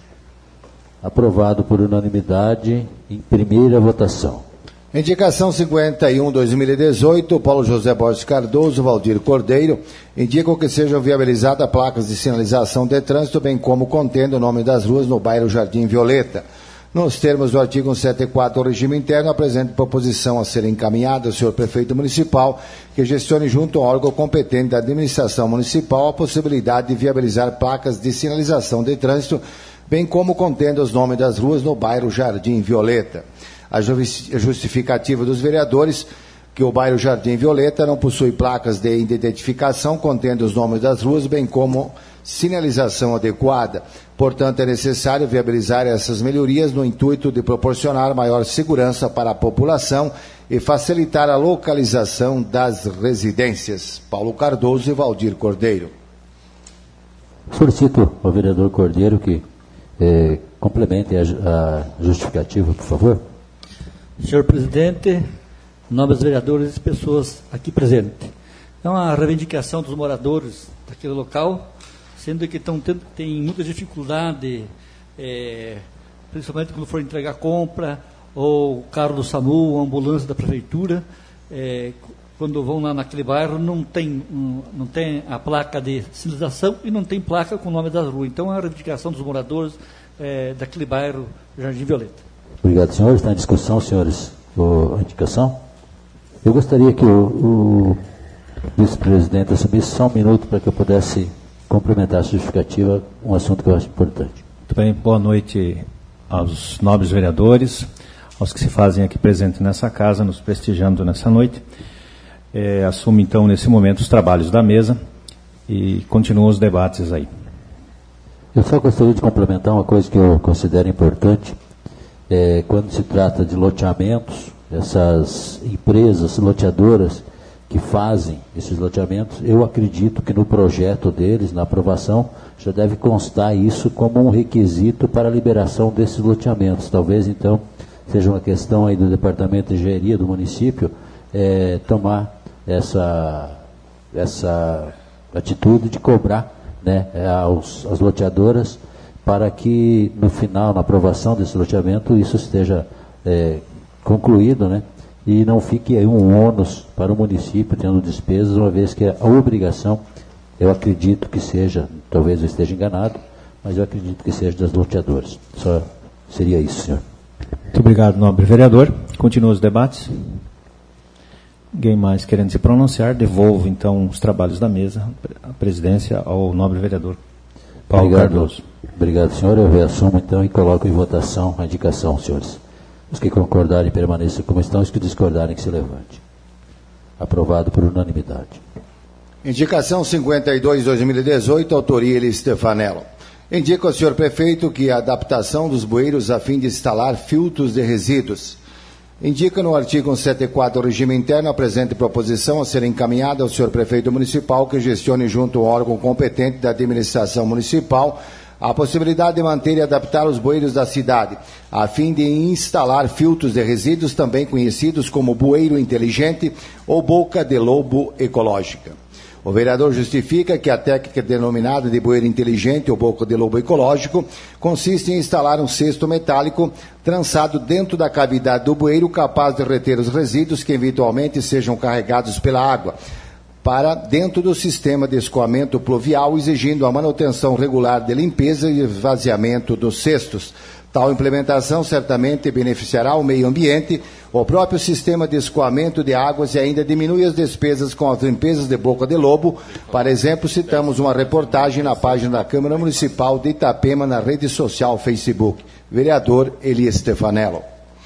A: Aprovado por unanimidade em primeira votação.
B: Indicação 51/2018, Paulo José Borges Cardoso, Valdir Cordeiro, indicam que sejam viabilizadas placas de sinalização de trânsito, bem como contendo o nome das ruas no bairro Jardim Violeta. Nos termos do artigo 174 do regime interno, apresento proposição a ser encaminhada ao senhor prefeito municipal, que gestione junto ao órgão competente da administração municipal a possibilidade de viabilizar placas de sinalização de trânsito, bem como contendo os nomes das ruas no bairro Jardim Violeta. A justificativa dos vereadores que o bairro Jardim Violeta não possui placas de identificação contendo os nomes das ruas, bem como sinalização adequada. Portanto, é necessário viabilizar essas melhorias no intuito de proporcionar maior segurança para a população e facilitar a localização das residências. Paulo Cardoso e Valdir Cordeiro.
A: Solicito ao vereador Cordeiro que complemente a justificativa, por favor.
C: Senhor presidente, nobres vereadores e pessoas aqui presentes. É uma reivindicação dos moradores daquele local, sendo que tem muita dificuldade, principalmente quando for entregar compra, ou carro do SAMU, ou ambulância da prefeitura, quando vão lá naquele bairro, não tem a placa de sinalização e não tem placa com o nome das ruas. Então, é uma reivindicação dos moradores daquele bairro Jardim Violeta.
A: Obrigado, senhores. Está em discussão, senhores, a indicação. Eu gostaria que o vice-presidente assumisse só um minuto para que eu pudesse complementar a justificativa, um assunto que eu acho importante.
D: Muito bem, boa noite aos nobres vereadores, aos que se fazem aqui presentes nessa casa, nos prestigiando nessa noite. Assumo então nesse momento os trabalhos da mesa e continuam os debates aí.
A: Eu só gostaria de complementar uma coisa que eu considero importante. Quando se trata de loteamentos, essas empresas loteadoras que fazem esses loteamentos, eu acredito que no projeto deles, na aprovação, já deve constar isso como um requisito para a liberação desses loteamentos. Talvez, então, seja uma questão aí do Departamento de Engenharia do município tomar essa atitude de cobrar, né, às loteadoras, para que no final, na aprovação desse loteamento, isso esteja concluído, né, e não fique aí um ônus para o município tendo despesas, uma vez que a obrigação, eu acredito que seja, talvez eu esteja enganado, mas eu acredito que seja das loteadoras. Só seria isso, senhor.
D: Muito obrigado, nobre vereador. Continua os debates. Ninguém mais querendo se pronunciar, devolvo então os trabalhos da mesa, a presidência ao nobre vereador Paulo Cardoso.
A: Obrigado, senhor. Eu reassumo então e coloco em votação a indicação, senhores. Os que concordarem permaneçam como estão, os que discordarem que se levante. Aprovado por unanimidade.
B: Indicação 52/2018, autoria Eli Stefanello. Indica ao senhor prefeito que a adaptação dos bueiros a fim de instalar filtros de resíduos. Indica no artigo 174 do regime interno a presente proposição a ser encaminhada ao senhor prefeito municipal que gestione junto ao órgão competente da administração municipal a possibilidade de manter e adaptar os bueiros da cidade, a fim de instalar filtros de resíduos também conhecidos como bueiro inteligente ou boca de lobo ecológica. O vereador justifica que a técnica denominada de bueiro inteligente ou boca de lobo ecológico consiste em instalar um cesto metálico trançado dentro da cavidade do bueiro capaz de reter os resíduos que eventualmente sejam carregados pela água para dentro do sistema de escoamento pluvial, exigindo a manutenção regular de limpeza e esvaziamento dos cestos. Tal implementação certamente beneficiará o meio ambiente, o próprio sistema de escoamento de águas e ainda diminui as despesas com as limpezas de boca de lobo. Para exemplo, citamos uma reportagem na página da Câmara Municipal de Itapema na rede social Facebook. Vereador Eli Stefanello.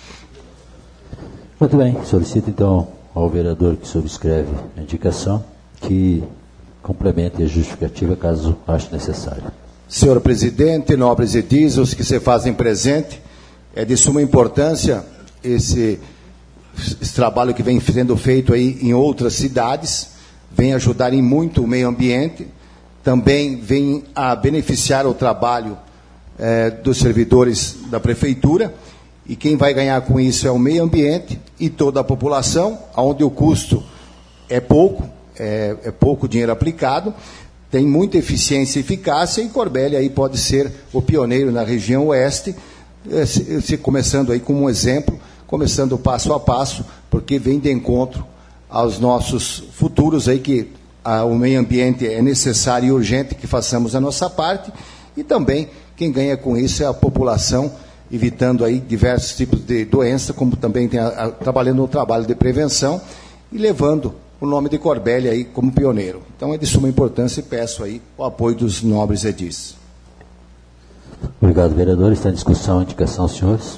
A: Muito bem, solicito então ao vereador que subscreve a indicação que complemente a justificativa caso ache necessário.
B: Senhor presidente, nobres edis, os que se fazem presente, é de suma importância esse trabalho que vem sendo feito aí em outras cidades, vem ajudar em muito o meio ambiente, também vem a beneficiar o trabalho dos servidores da prefeitura, e quem vai ganhar com isso é o meio ambiente e toda a população, onde o custo é pouco dinheiro aplicado, tem muita eficiência e eficácia, e Corbélia aí pode ser o pioneiro na região oeste, começando aí como um exemplo, começando passo a passo, porque vem de encontro aos nossos futuros aí, que o meio ambiente é necessário e urgente que façamos a nossa parte, e também quem ganha com isso é a população, evitando aí diversos tipos de doença, como também trabalhando no trabalho de prevenção e levando o nome de Corbélia aí como pioneiro. Então é de suma importância e peço aí o apoio dos nobres edis.
A: Obrigado, vereador. Está em discussão a indicação, senhores?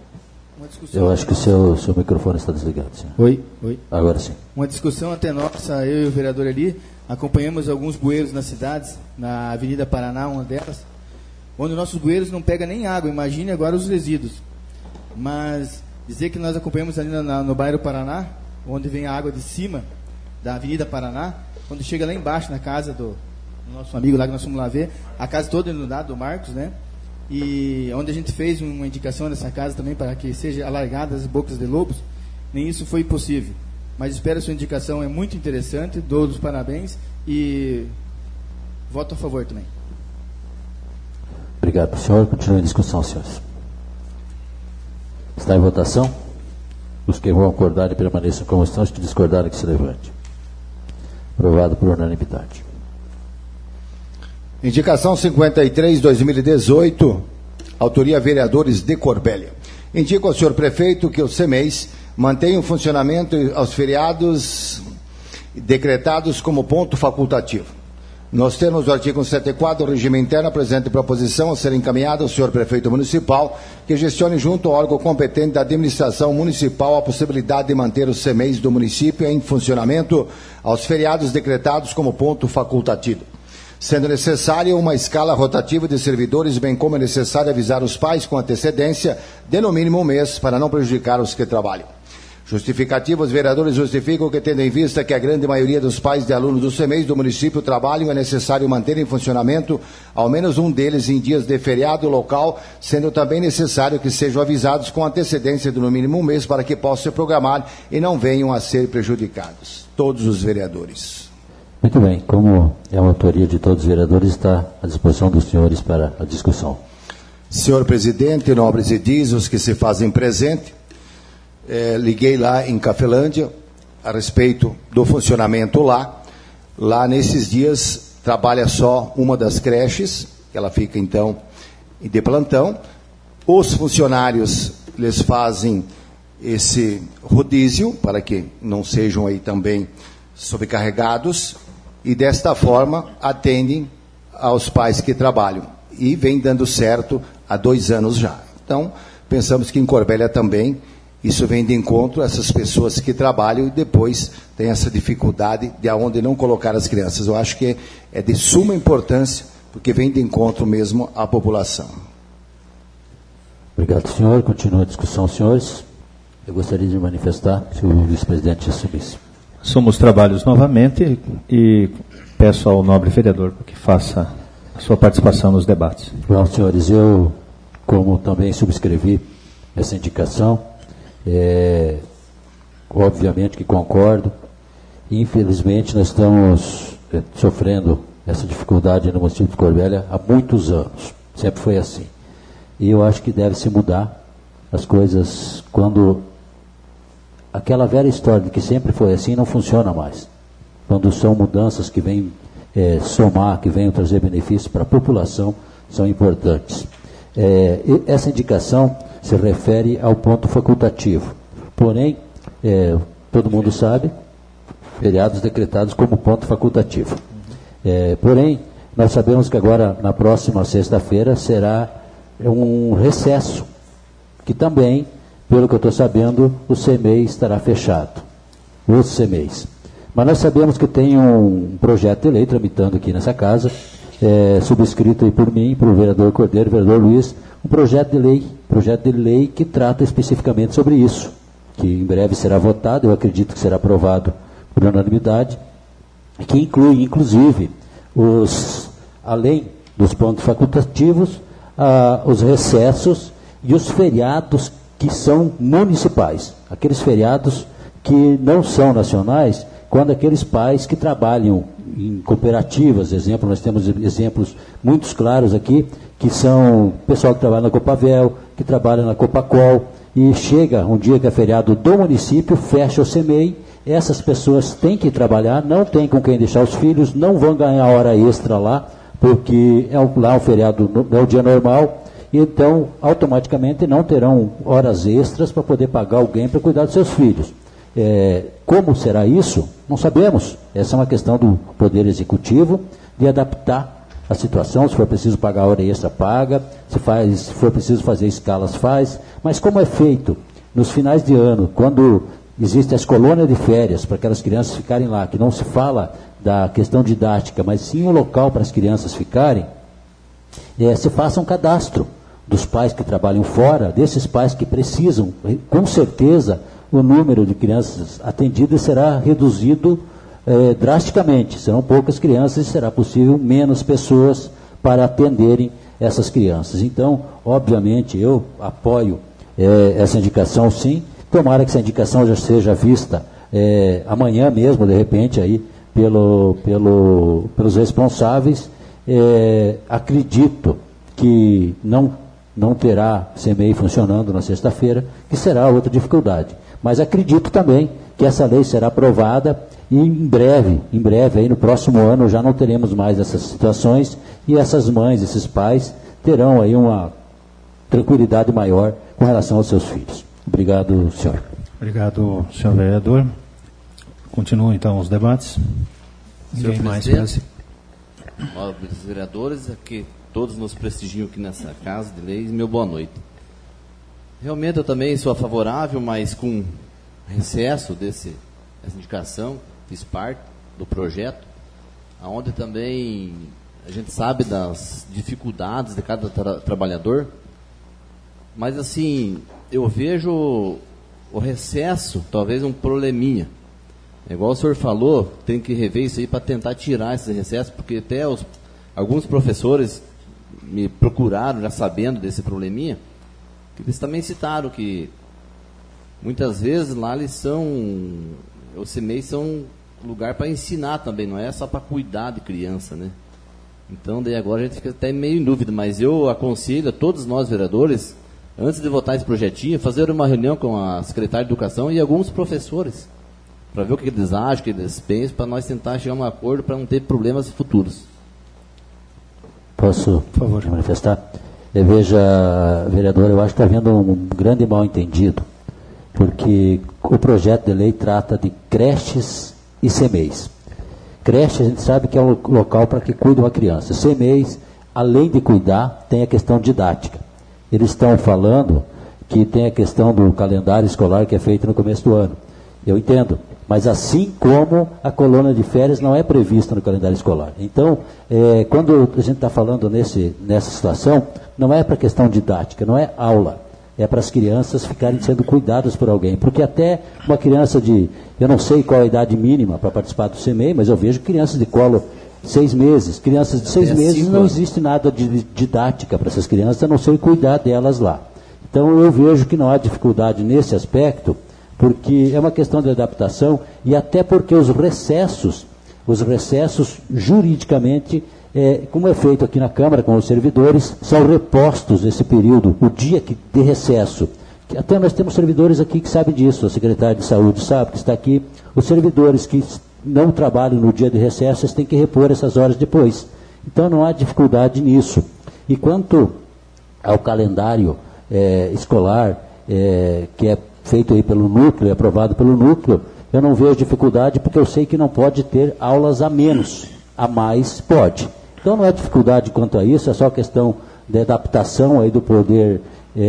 A: Eu acho que o seu microfone está desligado, senhor.
E: Oi.
A: Agora sim.
E: Uma discussão até nossa, eu e o vereador ali, acompanhamos alguns bueiros nas cidades, na Avenida Paraná, uma delas, onde nossos bueiros não pegam nem água, imagine agora os resíduos. Mas dizer que nós acompanhamos ali no bairro Paraná, onde vem a água de cima da Avenida Paraná, quando chega lá embaixo na casa do nosso amigo lá que nós fomos lá ver, a casa toda inundada, do Marcos, né? E onde a gente fez uma indicação nessa casa também para que seja alargadas as bocas de lobos, nem isso foi possível. Mas espero a sua indicação, é muito interessante, dou os parabéns e voto a favor também.
A: Obrigado, senhor. Continue em discussão, senhores. Está em votação? Os que vão acordar e permaneçam como estão, os que discordarem que se levante. Aprovado por unanimidade.
B: Indicação 53/2018, autoria vereadores de Corbélia. Indico ao senhor prefeito que o CEMEIS mantenha o funcionamento aos feriados decretados como ponto facultativo. Nos termos do artigo 174 do regime interno, a presente proposição a ser encaminhada ao senhor prefeito municipal, que gestione junto ao órgão competente da administração municipal a possibilidade de manter os CEMEIS do município em funcionamento aos feriados decretados como ponto facultativo. Sendo necessária uma escala rotativa de servidores, bem como é necessário avisar os pais com antecedência de no mínimo um mês para não prejudicar os que trabalham. Justificativa, os vereadores justificam que, tendo em vista que a grande maioria dos pais de alunos do CEMEIS do município trabalham, é necessário manter em funcionamento ao menos um deles em dias de feriado local, sendo também necessário que sejam avisados com antecedência de no mínimo um mês para que possam se programar e não venham a ser prejudicados. Todos os vereadores.
A: Muito bem, como é a autoria de todos os vereadores, está à disposição dos senhores para a discussão.
B: Senhor presidente, nobres edis, os que se fazem presente, liguei lá em Cafelândia a respeito do funcionamento lá. Lá nesses dias trabalha só uma das creches, ela fica então de plantão. Os funcionários eles fazem esse rodízio para que não sejam aí também sobrecarregados e desta forma atendem aos pais que trabalham e vem dando certo há 2 anos já. Então pensamos que em Corbélia também isso vem de encontro a essas pessoas que trabalham e depois tem essa dificuldade de aonde não colocar as crianças. Eu acho que é de suma importância, porque vem de encontro mesmo à população.
A: Obrigado, senhor. Continua a discussão, senhores. Eu gostaria de manifestar, se o vice-presidente assumisse.
D: Assumo os trabalhos novamente e peço ao nobre vereador que faça a sua participação nos debates.
A: Bom, senhores, eu, como também subscrevi essa indicação, obviamente que concordo. Infelizmente, nós estamos sofrendo essa dificuldade no município de Corbélia há muitos anos. Sempre foi assim. E eu acho que deve-se mudar as coisas quando aquela velha história de que sempre foi assim não funciona mais. Quando são mudanças que vêm somar, que venham trazer benefícios para a população, são importantes. Essa indicação se refere ao ponto facultativo. Porém, todo mundo sabe, feriados decretados como ponto facultativo. Porém, nós sabemos que agora, na próxima sexta-feira, será um recesso, que também, pelo que eu estou sabendo, o CEMEI estará fechado. Os CEMEIs. Mas nós sabemos que tem um projeto de lei tramitando aqui nessa casa, subscrito aí por mim, por o vereador Cordeiro, vereador Luiz, um projeto de lei que trata especificamente sobre isso, que em breve será votado, eu acredito que será aprovado por unanimidade, que inclui, inclusive, além dos pontos facultativos, os recessos e os feriados que são municipais, aqueles feriados que não são nacionais, quando aqueles pais que trabalham em cooperativas, exemplo, nós temos exemplos muito claros aqui, que são pessoal que trabalha na Copavel, que trabalha na Copacol, e chega um dia que é feriado do município, fecha o CEMEI, essas pessoas têm que trabalhar, não têm com quem deixar os filhos, não vão ganhar hora extra lá, porque lá um feriado não é o dia normal, e então automaticamente não terão horas extras para poder pagar alguém para cuidar dos seus filhos. Como será isso? Não sabemos. Essa é uma questão do Poder Executivo, de adaptar a situação. Se for preciso pagar hora extra, paga. Se for preciso fazer escalas, faz. Mas como é feito nos finais de ano, quando existem as colônias de férias, para aquelas crianças ficarem lá, que não se fala da questão didática, mas sim um local para as crianças ficarem, se faça um cadastro dos pais que trabalham fora, desses pais que precisam, com certeza, o número de crianças atendidas será reduzido drasticamente. Serão poucas crianças e será possível menos pessoas para atenderem essas crianças. Então, obviamente, eu apoio essa indicação, sim. Tomara que essa indicação já seja vista amanhã mesmo, de repente, aí, pelos responsáveis. Acredito que não terá CEMEI funcionando na sexta-feira, que será outra dificuldade. Mas acredito também que essa lei será aprovada e em breve, aí no próximo ano, já não teremos mais essas situações e essas mães, esses pais, terão aí uma tranquilidade maior com relação aos seus filhos. Obrigado, senhor.
D: Obrigado, senhor vereador. Continuam, então, os debates.
F: Ninguém mais pensa. Nobres vereadores, aqui todos nos prestigiam aqui nessa casa de leis, meu boa noite. Realmente eu também sou favorável, mas com recesso dessa indicação, fiz parte do projeto, onde também a gente sabe das dificuldades de cada trabalhador, mas assim, eu vejo o recesso talvez um probleminha. Igual o senhor falou, tem que rever isso aí para tentar tirar esse recesso, porque até alguns professores me procuraram já sabendo desse probleminha, que eles também citaram que muitas vezes lá os CEMEI são lugar para ensinar também, não é só para cuidar de criança, né? Então daí agora a gente fica até meio em dúvida, mas eu aconselho a todos nós vereadores, antes de votar esse projetinho, fazer uma reunião com a secretária de Educação e alguns professores, para ver o que eles acham, o que eles pensam, para nós tentar chegar a um acordo para não ter problemas futuros.
A: Posso, por favor, manifestar? Veja, vereador, eu acho que está havendo um grande mal-entendido, porque o projeto de lei trata de creches e CEMEIs. Creche, a gente sabe que é o local para que cuida uma criança. CEMEIs, além de cuidar, tem a questão didática. Eles estão falando que tem a questão do calendário escolar que é feito no começo do ano. Eu entendo. Mas assim como a colônia de férias não é prevista no calendário escolar. Então, quando a gente está falando nessa situação, não é para questão didática, não é aula. É para as crianças ficarem sendo cuidadas por alguém. Porque até uma criança eu não sei qual a idade mínima para participar do CMEI, mas eu vejo crianças de colo 6 meses. Crianças de 6 meses não existe nada de didática para essas crianças, a não ser cuidar delas lá. Então eu vejo que não há dificuldade nesse aspecto, porque é uma questão de adaptação e até porque os recessos juridicamente, como é feito aqui na Câmara com os servidores, são repostos esse período, o dia de recesso. Até nós temos servidores aqui que sabem disso, a secretária de Saúde sabe que está aqui, os servidores que não trabalham no dia de recesso, eles têm que repor essas horas depois. Então não há dificuldade nisso. E quanto ao calendário escolar, que é feito aí pelo núcleo, aprovado pelo núcleo, eu não vejo dificuldade porque eu sei que não pode ter aulas a menos, a mais pode. Então não é dificuldade quanto a isso, é só questão de adaptação aí do poder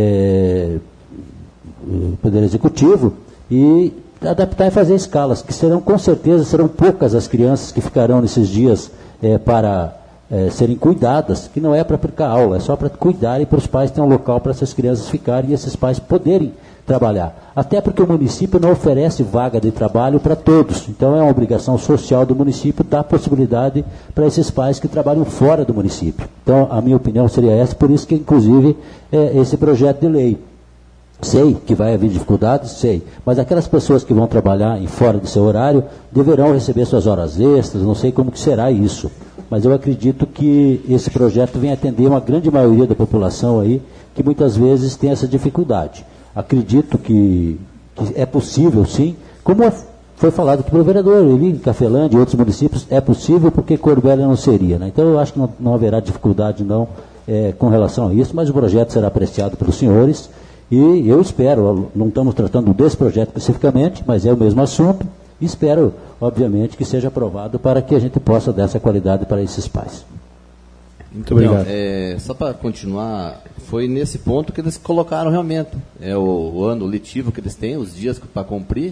A: executivo e adaptar e fazer escalas, que serão com certeza, serão poucas as crianças que ficarão nesses dias para serem cuidadas, que não é para aplicar aula, é só para cuidar e para os pais terem um local para essas crianças ficarem e esses pais poderem trabalhar. Até porque o município não oferece vaga de trabalho para todos. Então é uma obrigação social do município dar possibilidade para esses pais que trabalham fora do município. Então a minha opinião seria essa, por isso que inclusive esse projeto de lei. Sei que vai haver dificuldades, sei, mas aquelas pessoas que vão trabalhar fora do seu horário deverão receber suas horas extras, não sei como que será isso. Mas eu acredito que esse projeto vem atender uma grande maioria da população aí, que muitas vezes tem essa dificuldade. Acredito que é possível, sim, como foi falado aqui pelo vereador, ele em Cafelândia e outros municípios, é possível porque Corbélia não seria. Né? Então eu acho que não haverá dificuldade não com relação a isso, mas o projeto será apreciado pelos senhores e eu espero, não estamos tratando desse projeto especificamente, mas é o mesmo assunto, e espero, obviamente, que seja aprovado para que a gente possa dar essa qualidade para esses pais.
F: Muito obrigado. Só para continuar, foi nesse ponto que eles colocaram realmente. É o ano letivo que eles têm, os dias para cumprir.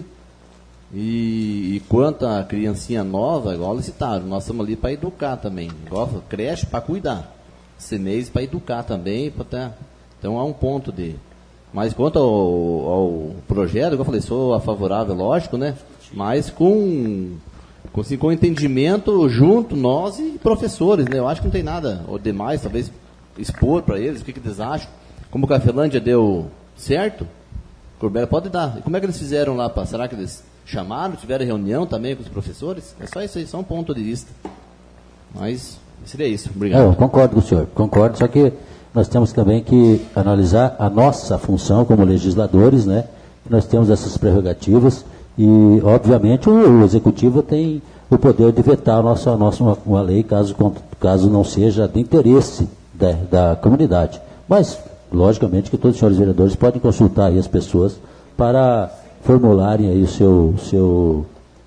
F: E quanto à criancinha nova, igual eles citaram, nós estamos ali para educar também. Igual creche para cuidar. CMEIs para educar também. Então há um ponto de. Mas quanto ao projeto, como eu falei, sou a favorável, lógico, né? Mas com entendimento junto, nós e professores, né? Eu acho que não tem nada demais, talvez expor para eles o que eles acham. Como o Cafelândia deu certo, Corbélia pode dar. E como é que eles fizeram lá? Será que eles chamaram, tiveram reunião também com os professores? É só isso aí, só um ponto de vista. Mas seria isso. Obrigado.
A: Eu concordo com o senhor, concordo, só que nós temos também que analisar a nossa função como legisladores, né? Nós temos essas prerrogativas e, obviamente, o executivo tem o poder de vetar uma lei caso não seja de interesse da comunidade. Mas, logicamente, que todos os senhores vereadores podem consultar aí as pessoas para formularem aí o seu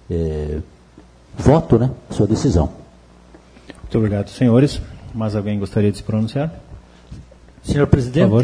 A: voto, né? Sua decisão.
D: Muito obrigado, senhores. Mais alguém gostaria de se pronunciar?
C: Senhor presidente,
D: por favor.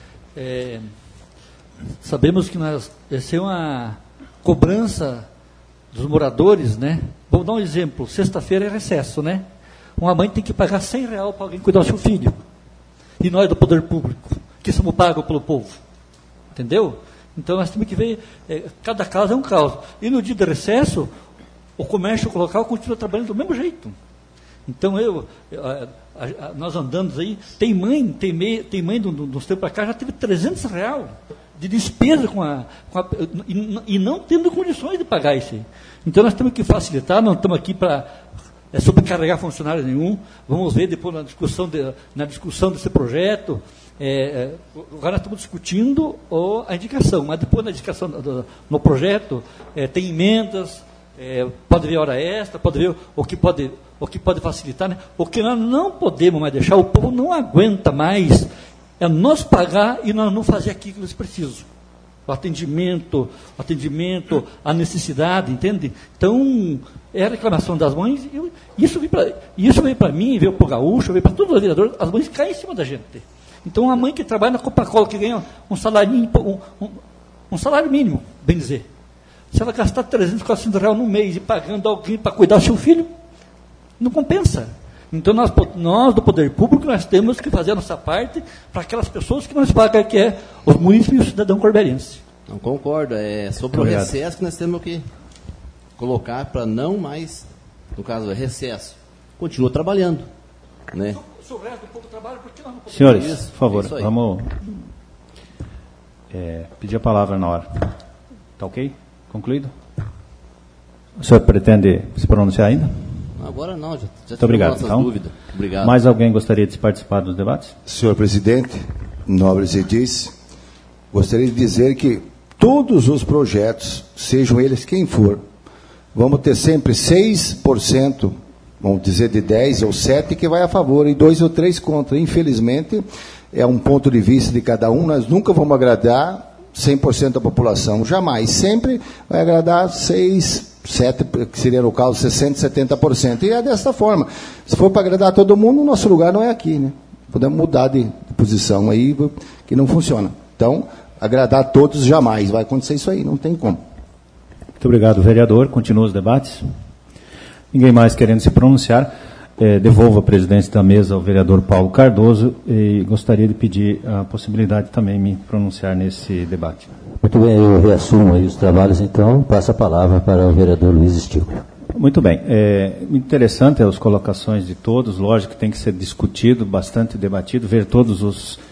C: Sabemos que essa é uma cobrança dos moradores, né? Vou dar um exemplo, sexta-feira é recesso, né? Uma mãe tem que pagar R$100 para alguém cuidar do seu filho. E nós do poder público, que somos pagos pelo povo. Entendeu? Então nós temos que ver, cada caso é um caso. E no dia de recesso, o comércio local continua trabalhando do mesmo jeito. Então nós andamos aí, tem mãe dos tempos para cá, já teve R$300 de despesa e não tendo condições de pagar isso aí. Então nós temos que facilitar, não estamos aqui para sobrecarregar funcionário nenhum. Vamos ver depois na discussão desse projeto. Agora nós estamos discutindo a indicação, mas depois na indicação no projeto tem emendas, pode ver hora extra, pode ver o que pode facilitar, né? O que nós não podemos mais deixar, o povo não aguenta mais, é nós pagar e nós não fazer aquilo que eles precisam. O atendimento, a necessidade, entende? Então, é a reclamação das mães, isso veio para mim, veio para o gaúcho, veio para todos os vereadores, as mães caem em cima da gente. Então, uma mãe que trabalha na Coca-Cola, que ganha um salário mínimo, bem dizer, se ela gastar 300, 400 reais no mês e pagando alguém para cuidar do seu filho, não compensa. Então, nós do poder público, nós temos que fazer a nossa parte para aquelas pessoas que nos pagam, que é os munícipes e o cidadão corbelense.
F: Não concordo, é sobre o recesso que nós temos que colocar para não mais, no caso, recesso. Continua trabalhando, né?
C: Se o resto do povo trabalha, por que nós não podemos?
D: Senhores, por favor, vamos pedir a palavra na hora. Está ok? Concluído? O senhor pretende se pronunciar ainda?
F: Agora não, já
D: muito obrigado. Então,
F: dúvidas. Obrigado.
D: Mais alguém gostaria de participar dos debates?
B: Senhor presidente, nobres edis, gostaria de dizer que todos os projetos, sejam eles quem for, vamos ter sempre 6%, vamos dizer de 10 ou 7 que vai a favor e 2 ou 3 contra. Infelizmente, é um ponto de vista de cada um, nós nunca vamos agradar 100% da população, jamais. Sempre vai agradar 6, 7, que seria no caso 60%, 70%. E é dessa forma. Se for para agradar todo mundo, o nosso lugar não é aqui, né? Podemos mudar de posição aí, que não funciona. Então, agradar a todos jamais. Vai acontecer isso aí, não tem como.
D: Muito obrigado, vereador. Continua os debates. Ninguém mais querendo se pronunciar. Devolvo a presidência da mesa ao vereador Paulo Cardoso e gostaria de pedir a possibilidade de também me pronunciar nesse debate.
A: Muito bem, eu reassumo aí os trabalhos, então passo a palavra para o vereador Luiz Estículo.
D: Muito bem. Muito interessante as colocações de todos, lógico que tem que ser discutido, bastante debatido, ver todos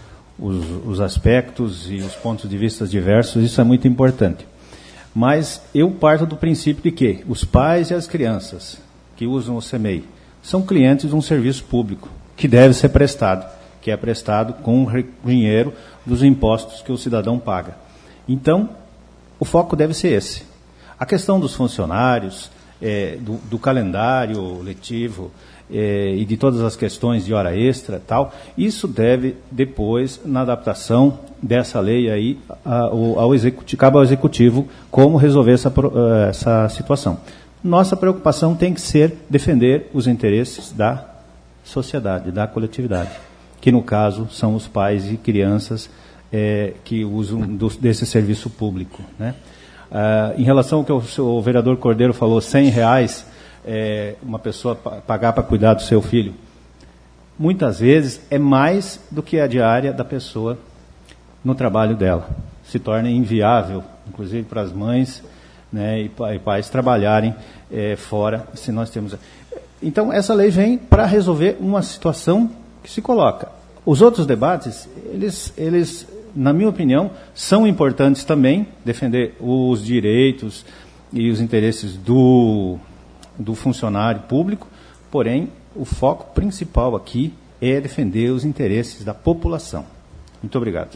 D: os aspectos e os pontos de vista diversos, isso é muito importante. Mas eu parto do princípio de que os pais e as crianças que usam o CEMEI são clientes de um serviço público que deve ser prestado, que é prestado com o dinheiro dos impostos que o cidadão paga. Então, o foco deve ser esse. A questão dos funcionários, do calendário letivo e de todas as questões de hora extra, tal, isso deve depois, na adaptação dessa lei aí, cabe ao executivo como resolver essa situação. Nossa preocupação tem que ser defender os interesses da sociedade, da coletividade, que no caso são os pais e crianças que usam desse serviço público, né? Em relação ao que o vereador Cordeiro falou, R$100, uma pessoa pagar para cuidar do seu filho, muitas vezes é mais do que a diária da pessoa no trabalho dela. Se torna inviável, inclusive para as mães, né, e pais trabalharem fora, se nós temos. Então, essa lei vem para resolver uma situação que se coloca. Os outros debates, eles, na minha opinião, são importantes também, defender os direitos e os interesses do funcionário público, porém, o foco principal aqui é defender os interesses da população. Muito obrigado.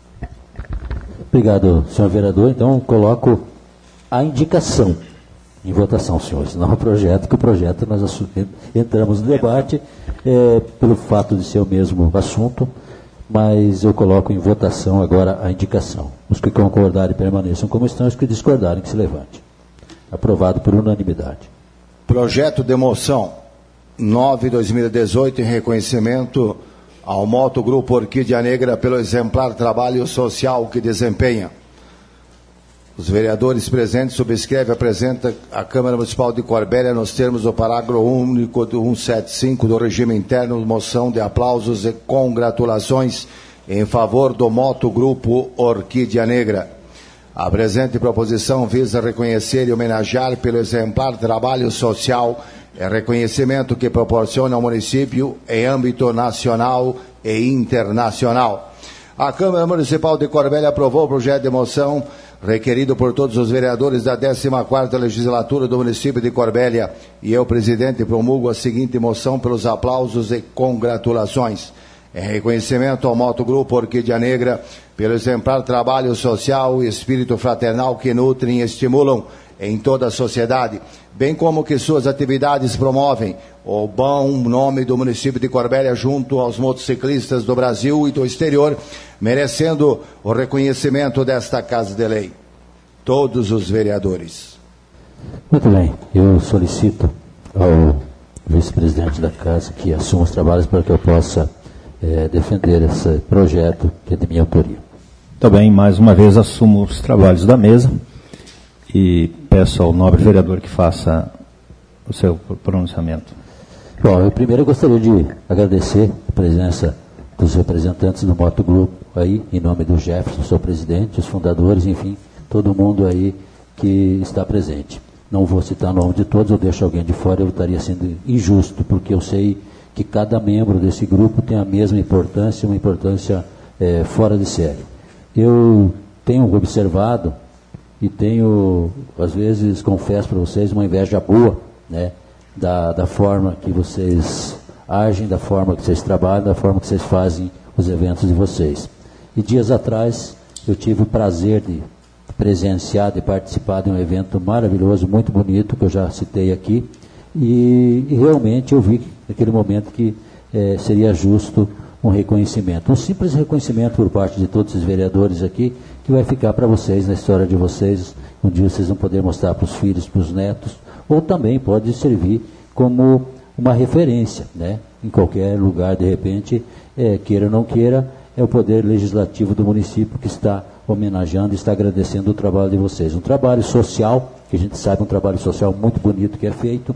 A: Obrigado, senhor vereador. Então, coloco a indicação em votação, senhores, não o projeto, que o projeto nós entramos no debate pelo fato de ser o mesmo assunto, mas eu coloco em votação agora a indicação. Os que concordarem permaneçam como estão, os que discordarem que se levante. Aprovado por unanimidade.
B: Projeto de moção 9/2018 em reconhecimento ao Motogrupo Orquídea Negra pelo exemplar trabalho social que desempenha. Os vereadores presentes subscreve e apresenta à Câmara Municipal de Corbélia, nos termos do parágrafo único do 175 do regime interno, moção de aplausos e congratulações em favor do Motogrupo Orquídea Negra. A presente proposição visa reconhecer e homenagear pelo exemplar trabalho social e reconhecimento que proporciona ao município em âmbito nacional e internacional. A Câmara Municipal de Corbélia aprovou o projeto de moção requerido por todos os vereadores da 14ª Legislatura do município de Corbélia, e eu, presidente, promulgo a seguinte moção pelos aplausos e congratulações. Em reconhecimento ao Motogrupo Orquídea Negra pelo exemplar trabalho social e espírito fraternal que nutrem e estimulam em toda a sociedade, bem como que suas atividades promovem o bom nome do município de Corbélia junto aos motociclistas do Brasil e do exterior, merecendo o reconhecimento desta Casa de Lei. Todos os vereadores.
A: Muito bem, eu solicito ao vice-presidente da Casa que assuma os trabalhos para que eu possa defender esse projeto que é de minha autoria.
D: Também, mais uma vez, assumo os trabalhos da mesa e peço ao nobre vereador que faça o seu pronunciamento.
A: Bom, eu primeiro gostaria de agradecer a presença dos representantes do Motogrupo aí, em nome do Jefferson, seu presidente, os fundadores, enfim, todo mundo aí que está presente. Não vou citar o nome de todos, eu deixo alguém de fora, eu estaria sendo injusto, porque eu sei que cada membro desse grupo tem a mesma importância, uma importância fora de série. Eu tenho observado e tenho, às vezes, confesso para vocês, uma inveja boa, né, da forma que vocês agem, da forma que vocês trabalham, da forma que vocês fazem os eventos de vocês. E dias atrás eu tive o prazer de presenciar, de participar de um evento maravilhoso, muito bonito, que eu já citei aqui, e realmente eu vi naquele momento que seria justo um reconhecimento, um simples reconhecimento por parte de todos os vereadores aqui, que vai ficar para vocês, na história de vocês, um dia vocês vão poder mostrar para os filhos, para os netos, ou também pode servir como uma referência, né? Em qualquer lugar, de repente, queira ou não queira, é o poder legislativo do município que está homenageando, está agradecendo o trabalho de vocês. Um trabalho social, que a gente sabe, um trabalho social muito bonito que é feito,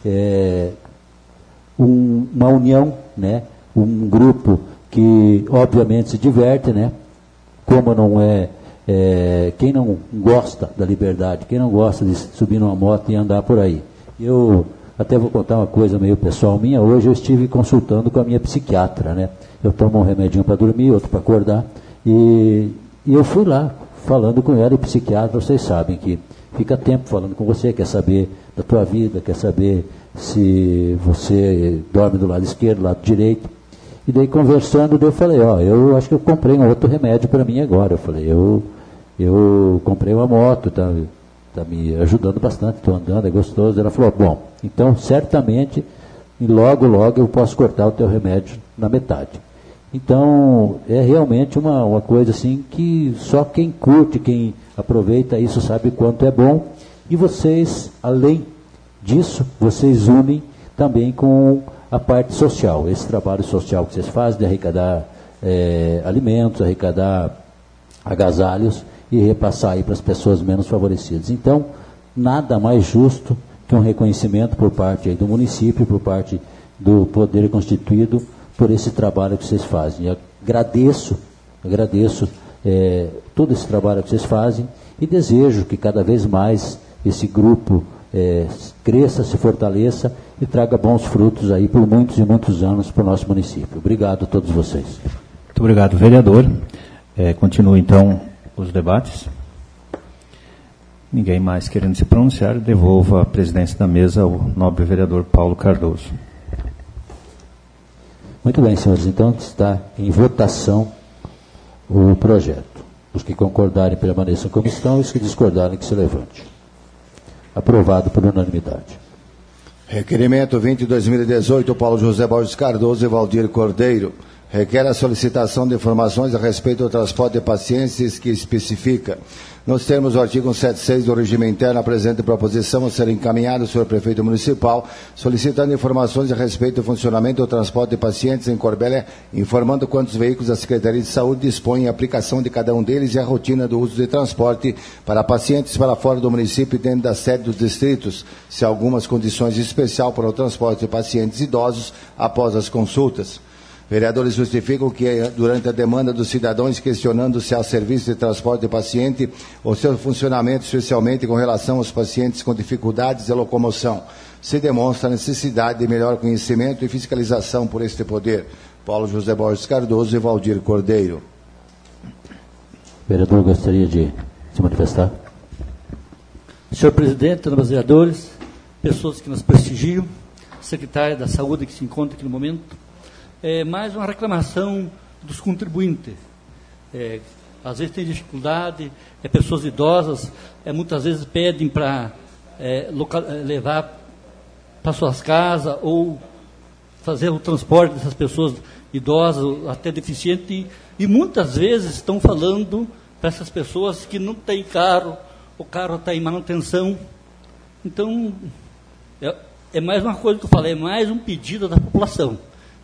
A: uma união, né? Um grupo que obviamente se diverte, né? Como não quem não gosta da liberdade, quem não gosta de subir numa moto e andar por aí. Eu até vou contar uma coisa meio pessoal minha. Hoje eu estive consultando com a minha psiquiatra, né? Eu tomo um remedinho para dormir, outro para acordar, e eu fui lá falando com ela, e psiquiatra, vocês sabem que fica tempo falando com você, quer saber da tua vida, quer saber se você dorme do lado esquerdo, do lado direito. E daí conversando, eu falei, eu acho que eu comprei um outro remédio para mim agora. Eu falei, eu comprei uma moto, tá me ajudando bastante, estou andando, é gostoso. Ela falou, bom, então certamente, logo eu posso cortar o teu remédio na metade. Então, é realmente uma coisa assim que só quem curte, quem aproveita isso sabe o quanto é bom. E vocês, além disso, vocês unem também com a parte social, esse trabalho social que vocês fazem de arrecadar alimentos, arrecadar agasalhos e repassar aí para as pessoas menos favorecidas. Então, nada mais justo que um reconhecimento por parte aí do município, por parte do poder constituído, por esse trabalho que vocês fazem. Eu agradeço todo esse trabalho que vocês fazem e desejo que cada vez mais esse grupo cresça, se fortaleça e traga bons frutos aí por muitos e muitos anos para o nosso município. Obrigado a todos vocês.
D: Muito obrigado, vereador. Continua então os debates. Ninguém mais querendo se pronunciar, devolvo a presidência da mesa ao nobre vereador Paulo Cardoso.
A: Muito bem, senhores. Então está em votação o projeto. Os que concordarem permaneçam como estão, os que discordarem que se levante. Aprovado por unanimidade.
B: Requerimento 20/2018, Paulo José Borges Cardoso e Valdir Cordeiro. Requer a solicitação de informações a respeito do transporte de pacientes que especifica. Nos termos do artigo 176 do regime interno, a presente proposição a ser encaminhada ao senhor prefeito municipal, solicitando informações a respeito do funcionamento do transporte de pacientes em Corbélia, informando quantos veículos a Secretaria de Saúde dispõe em aplicação de cada um deles e a rotina do uso de transporte para pacientes para fora do município e dentro da sede dos distritos, se há algumas condições especiais para o transporte de pacientes idosos após as consultas. Vereadores justificam que, durante a demanda dos cidadãos questionando se há serviço de transporte de paciente ou seu funcionamento, especialmente com relação aos pacientes com dificuldades de locomoção, se demonstra a necessidade de melhor conhecimento e fiscalização por este poder. Paulo José Borges Cardoso e Valdir Cordeiro.
A: Vereador, gostaria de se manifestar?
C: Senhor presidente, senhores vereadores, pessoas que nos prestigiam, secretária da Saúde que se encontra aqui no momento, mais uma reclamação dos contribuintes. Às vezes tem dificuldade, pessoas idosas, muitas vezes pedem para levar para suas casas ou fazer o transporte dessas pessoas idosas, até deficientes, e muitas vezes estão falando para essas pessoas que não têm carro, o carro está em manutenção. Então, é mais uma coisa que eu falei, é mais um pedido da população.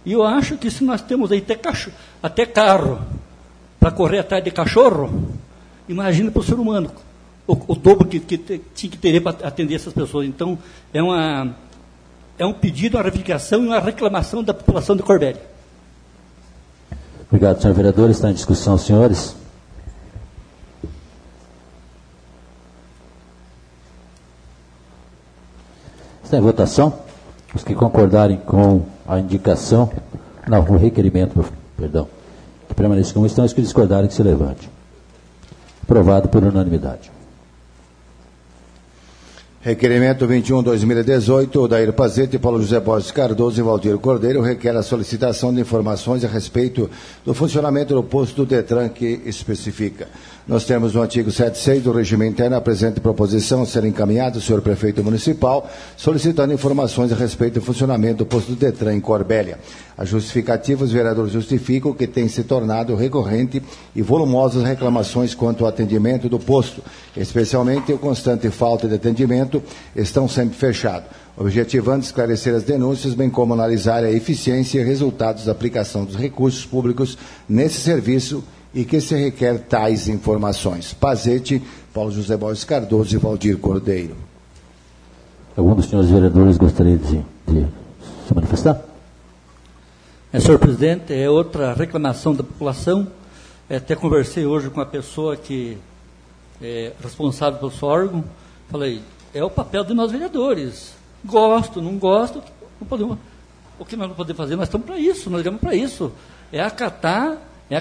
C: E eu acho que se nós temos aí até carro para correr atrás de cachorro, imagina para o ser humano o dobro que tinha que ter para atender essas pessoas. Então, é um pedido, uma reivindicação e uma reclamação da população de Corbélia.
A: Obrigado, senhor vereador. Está em discussão, senhores. Está em votação. Os que concordarem com a indicação, não, o requerimento, perdão, que permaneça como estão, os que discordarem que se levante. Aprovado por unanimidade.
B: Requerimento 21/2018, Odair Pazete, Paulo José Borges Cardoso e Valdir Cordeiro requer a solicitação de informações a respeito do funcionamento do posto do DETRAN que especifica. Nós temos no artigo 76 do regimento interno a presente proposição a ser encaminhada ao senhor prefeito municipal, solicitando informações a respeito do funcionamento do posto do DETRAN em Corbélia. A justificativa, os vereadores justificam que tem se tornado recorrente e volumosas reclamações quanto ao atendimento do posto, especialmente a constante falta de atendimento, estão sempre fechados, objetivando esclarecer as denúncias, bem como analisar a eficiência e resultados da aplicação dos recursos públicos nesse serviço e que se requer tais informações. Pazete, Paulo José Borges Cardoso e Valdir Cordeiro.
A: Algum dos senhores vereadores gostaria de se manifestar?
C: Senhor presidente, é outra reclamação da população. Até conversei hoje com a pessoa que é responsável pelo seu órgão. Falei, é o papel de nós vereadores. Gosto, não gosto, não podemos. O que nós não podemos fazer? Nós estamos para isso, nós ligamos para isso. É acatar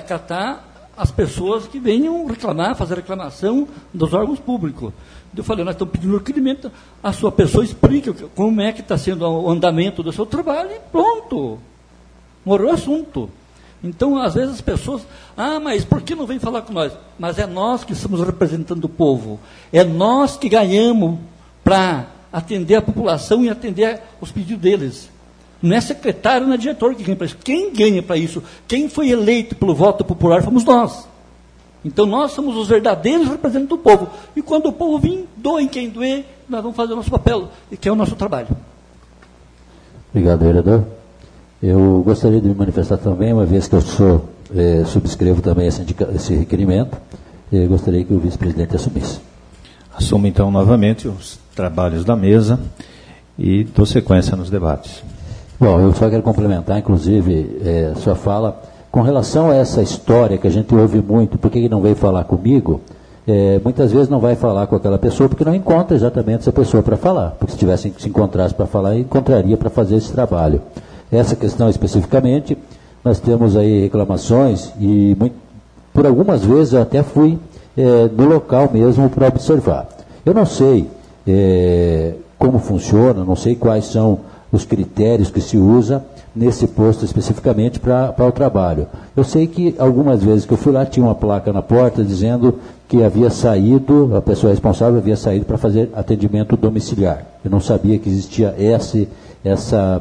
C: as pessoas que venham reclamar, fazer reclamação dos órgãos públicos. Eu falei, nós estamos pedindo requerimento, a sua pessoa explique como é que está sendo o andamento do seu trabalho e pronto. Morreu o assunto. Então, às vezes as pessoas, mas por que não vem falar com nós? Mas é nós que estamos representando o povo. É nós que ganhamos para atender a população e atender os pedidos deles. Não é secretário, não é diretor que ganha para isso. Quem ganha para isso? Quem foi eleito pelo voto popular fomos nós. Então, nós somos os verdadeiros representantes do povo. E quando o povo vir, doem quem doer, nós vamos fazer o nosso papel, que é o nosso trabalho.
A: Obrigado, vereador. Eu gostaria de me manifestar também, uma vez que eu subscrevo também esse requerimento, gostaria que o vice-presidente assumisse.
D: Assumo, então, novamente os trabalhos da mesa e dou sequência nos debates.
A: Bom, eu só quero complementar, inclusive, a sua fala, com relação a essa história que a gente ouve muito, por que não veio falar comigo? Muitas vezes não vai falar com aquela pessoa porque não encontra exatamente essa pessoa para falar, porque se encontrasse para falar, encontraria para fazer esse trabalho. Essa questão especificamente, nós temos aí reclamações e por algumas vezes eu até fui no local mesmo para observar. Eu não sei como funciona, não sei quais são os critérios que se usa nesse posto especificamente para o trabalho. Eu sei que algumas vezes que eu fui lá tinha uma placa na porta dizendo que havia saído, a pessoa responsável havia saído para fazer atendimento domiciliar. Eu não sabia que existia essa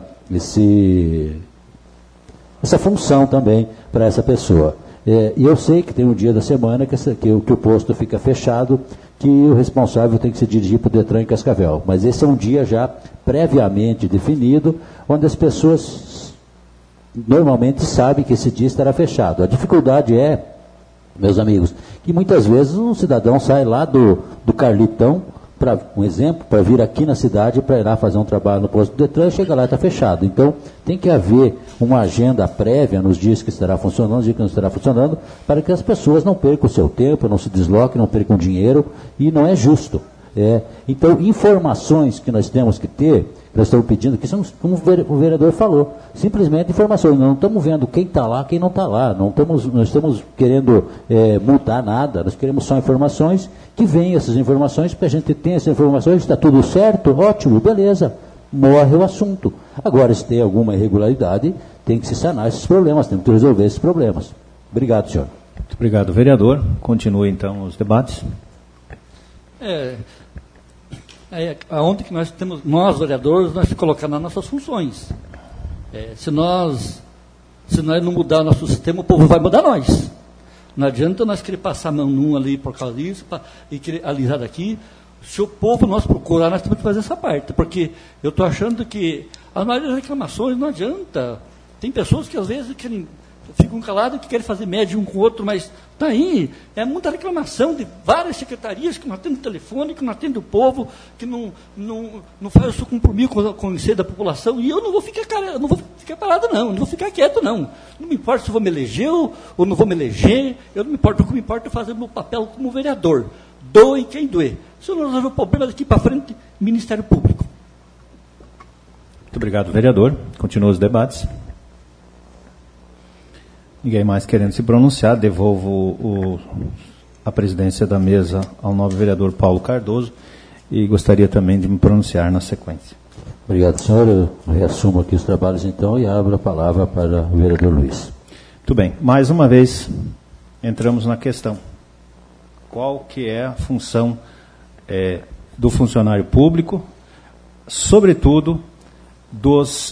A: função também para essa pessoa. E eu sei que tem um dia da semana que o posto fica fechado, que o responsável tem que se dirigir para o DETRAN em Cascavel. Mas esse é um dia já previamente definido, onde as pessoas normalmente sabem que esse dia estará fechado. A dificuldade meus amigos, que muitas vezes um cidadão sai lá do Carlitão, para vir aqui na cidade para ir lá fazer um trabalho no posto do DETRAN, chega lá e está fechado. Então, tem que haver uma agenda prévia nos dias que estará funcionando, nos dias que não estará funcionando, para que as pessoas não percam o seu tempo, não se desloquem, não percam dinheiro, e não é justo. Então, informações que nós temos que ter, nós estamos pedindo, que são, como o vereador falou, simplesmente informações. Não estamos vendo quem está lá, quem não está lá. Não estamos querendo mudar nada, nós queremos só informações, que venham essas informações, porque a gente tem essas informações, está tudo certo, ótimo, beleza, morre o assunto. Agora, se tem alguma irregularidade, tem que se sanar esses problemas, tem que resolver esses problemas. Obrigado, senhor.
D: Muito obrigado, vereador. Continue, então, os debates.
C: Aonde que nós vereadores, nós colocamos nas nossas funções. Se nós não mudar o nosso sistema, o povo vai mudar nós. Não adianta nós querer passar a mão num ali por causa disso, e querer alisar daqui. Se o povo nós procurar, nós temos que fazer essa parte. Porque eu estou achando que a maioria das reclamações não adianta. Tem pessoas que às vezes ficam caladas, que querem fazer média um com o outro, mas está aí, é muita reclamação de várias secretarias que não atendem o telefone, que não atendem o povo, que não faz o seu compromisso com o ser da população, e eu não vou ficar parado não vou ficar quieto não me importa se vou me eleger ou não vou me eleger, eu não me importo, o que me importa é fazer o meu papel como vereador, doe quem doer, se eu não resolver o problema daqui para frente, Ministério Público.
D: Muito obrigado, vereador, continua os debates. Ninguém mais querendo se pronunciar, devolvo a presidência da mesa ao novo vereador Paulo Cardoso e gostaria também de me pronunciar na sequência.
A: Obrigado, senhor. Eu reassumo aqui os trabalhos, então, e abro a palavra para o vereador Luiz.
D: Muito bem. Mais uma vez, entramos na questão. Qual que é a função do funcionário público, sobretudo dos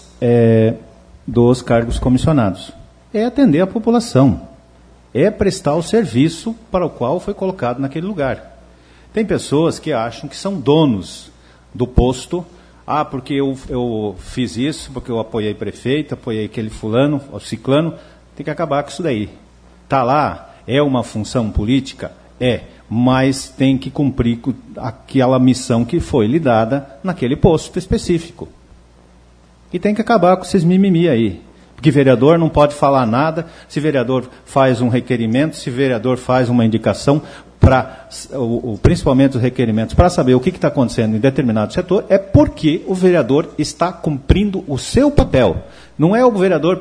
D: cargos comissionados? É atender a população, é prestar o serviço para o qual foi colocado naquele lugar. Tem pessoas que acham que são donos do posto, porque eu fiz isso, porque eu apoiei prefeito, apoiei aquele fulano, o ciclano, tem que acabar com isso daí. Está lá, é uma função política? Mas tem que cumprir aquela missão que foi lhe dada naquele posto específico. E tem que acabar com esses mimimi aí. Porque vereador não pode falar nada, se vereador faz um requerimento, se vereador faz uma indicação, principalmente os requerimentos, para saber o que está acontecendo em determinado setor, é porque o vereador está cumprindo o seu papel. Não é o vereador,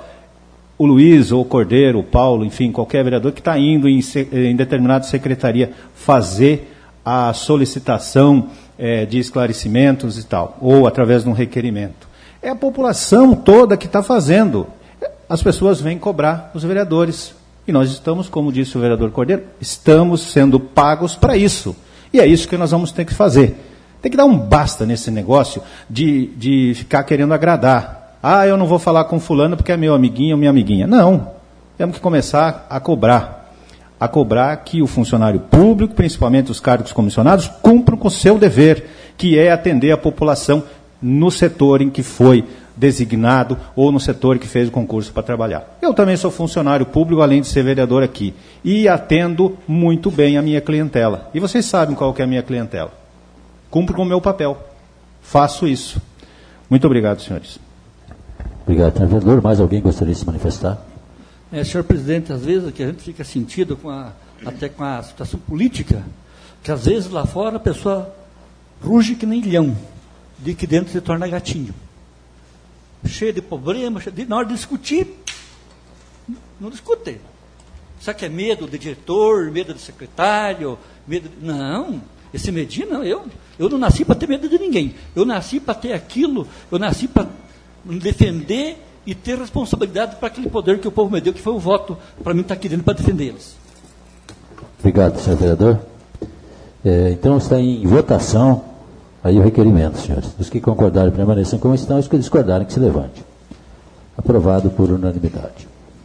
D: o Luiz, ou o Cordeiro, o Paulo, enfim, qualquer vereador que está indo em determinada secretaria fazer a solicitação de esclarecimentos e tal, ou através de um requerimento. É a população toda que está fazendo. As pessoas vêm cobrar os vereadores. E nós estamos, como disse o vereador Cordeiro, estamos sendo pagos para isso. E é isso que nós vamos ter que fazer. Tem que dar um basta nesse negócio de ficar querendo agradar. Eu não vou falar com fulano porque é meu amiguinho ou minha amiguinha. Não. Temos que começar a cobrar. A cobrar que o funcionário público, principalmente os cargos comissionados, cumpram com o seu dever, que é atender a população no setor em que foi designado ou no setor que fez o concurso para trabalhar. Eu também sou funcionário público, além de ser vereador aqui, e atendo muito bem a minha clientela. E vocês sabem qual que é a minha clientela. Cumpro com o meu papel. Faço isso. Muito obrigado, senhores.
A: Obrigado, senhor vereador. Mais alguém gostaria de se manifestar?
C: Senhor presidente, às vezes que a gente fica sentido até com a situação política, que às vezes lá fora a pessoa ruge que nem leão, de que dentro se torna gatinho. Cheio de problemas, na hora de discutir, não discute. Será que é medo de diretor, medo de secretário, Não, esse medinho não, eu não nasci para ter medo de ninguém. Eu nasci para ter aquilo, eu nasci para defender e ter responsabilidade para aquele poder que o povo me deu, que foi o voto, para mim estar aqui dentro para defendê-los.
A: Obrigado, senhor vereador. Então está em votação aí o requerimento, senhores. Os que concordarem permaneçam como estão, os que discordarem que se levante. Aprovado por unanimidade.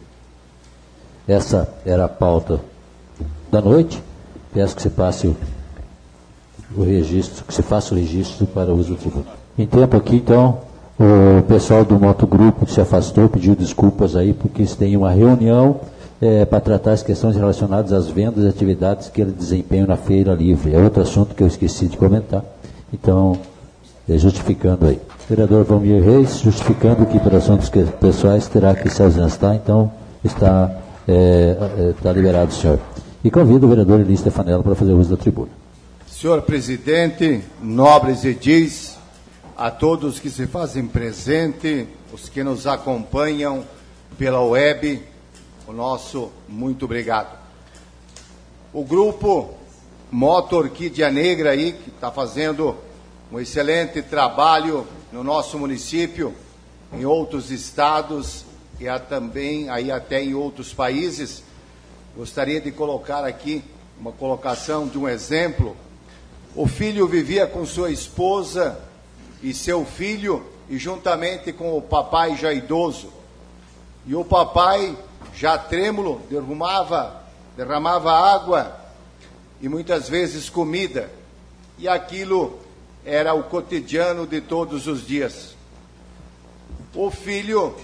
A: Essa era a pauta da noite. Peço que se passe o registro, que se faça o registro para o uso do tribunal. Em tempo aqui, então, o pessoal do motogrupo que se afastou pediu desculpas aí, porque eles têm uma reunião para tratar as questões relacionadas às vendas e atividades que eles desempenham na Feira Livre. É outro assunto que eu esqueci de comentar. Então, justificando aí. O vereador Valmir Reis, justificando que por assuntos pessoais terá que se ausentar, então está liberado, senhor. E convido o vereador Eli Stefanello para fazer uso da tribuna.
B: Senhor presidente, nobres edis, a todos que se fazem presente, os que nos acompanham pela web, o nosso muito obrigado. O grupo Moto Orquídea Negra aí, que está fazendo um excelente trabalho no nosso município, em outros estados e também aí até em outros países. Gostaria de colocar aqui uma colocação de um exemplo. O filho vivia com sua esposa e seu filho, e juntamente com o papai já idoso. E o papai, já trêmulo, derramava água e muitas vezes comida. E aquilo era o cotidiano de todos os dias. O filho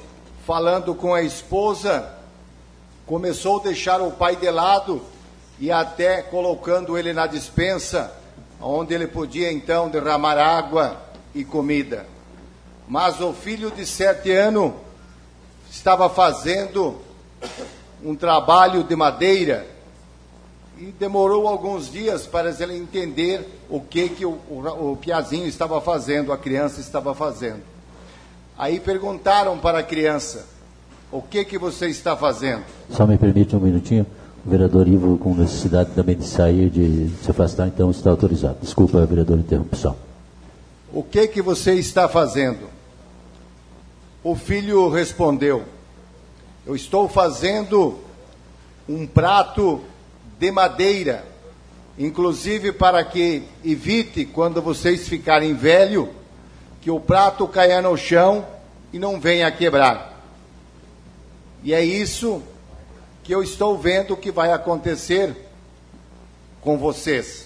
B: falando com a esposa, começou a deixar o pai de lado e até colocando ele na despensa, onde ele podia então derramar água e comida. Mas o filho de 7 anos estava fazendo um trabalho de madeira e demorou alguns dias para ele entender o que o piazinho estava fazendo, a criança estava fazendo. Aí perguntaram para a criança: o que você está fazendo?
A: Só me permite um minutinho. O vereador Ivo, com necessidade também de sair, de se afastar, então está autorizado. Desculpa, vereador, interrupção.
B: O que você está fazendo? O filho respondeu: eu estou fazendo um prato de madeira, inclusive para que evite, quando vocês ficarem velhos, que o prato caia no chão e não venha a quebrar. E é isso que eu estou vendo que vai acontecer com vocês.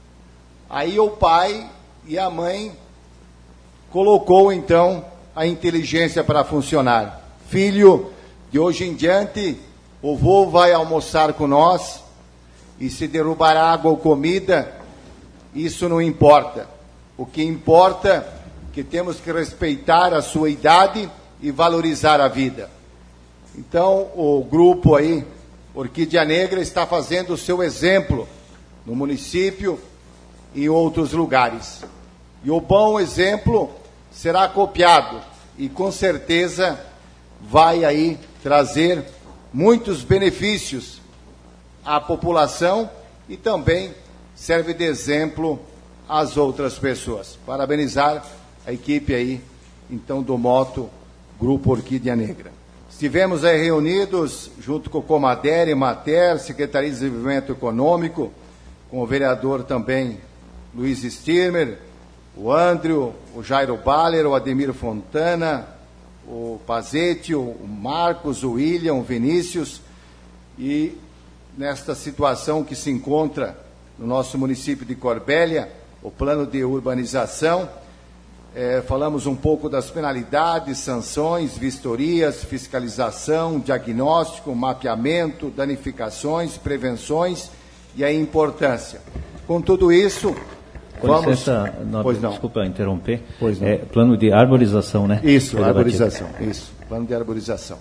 B: Aí o pai e a mãe colocou então a inteligência para funcionar. Filho, de hoje em diante, o vô vai almoçar com nós, e se derrubar água ou comida, isso não importa. O que importa é que temos que respeitar a sua idade e valorizar a vida. Então, o grupo aí, Orquídea Negra, está fazendo o seu exemplo no município e em outros lugares. E o bom exemplo será copiado e, com certeza, vai aí trazer muitos benefícios à população e também serve de exemplo às outras pessoas. Parabenizar a equipe aí, então, do Moto Grupo Orquídea Negra. Estivemos aí reunidos junto com o Comader e Mater, Secretaria de Desenvolvimento Econômico, com o vereador também Luiz Stirmer, o Andrew, o Jairo Baller, o Ademir Fontana, o Pazetti, o Marcos, o William, o Vinícius, e nesta situação que se encontra no nosso município de Corbélia, o plano de urbanização, falamos um pouco das penalidades, sanções, vistorias, fiscalização, diagnóstico, mapeamento, danificações, prevenções e a importância. Com tudo isso,
D: desculpa interromper. Plano de arborização, né?
B: Isso, arborização. Isso, plano de arborização.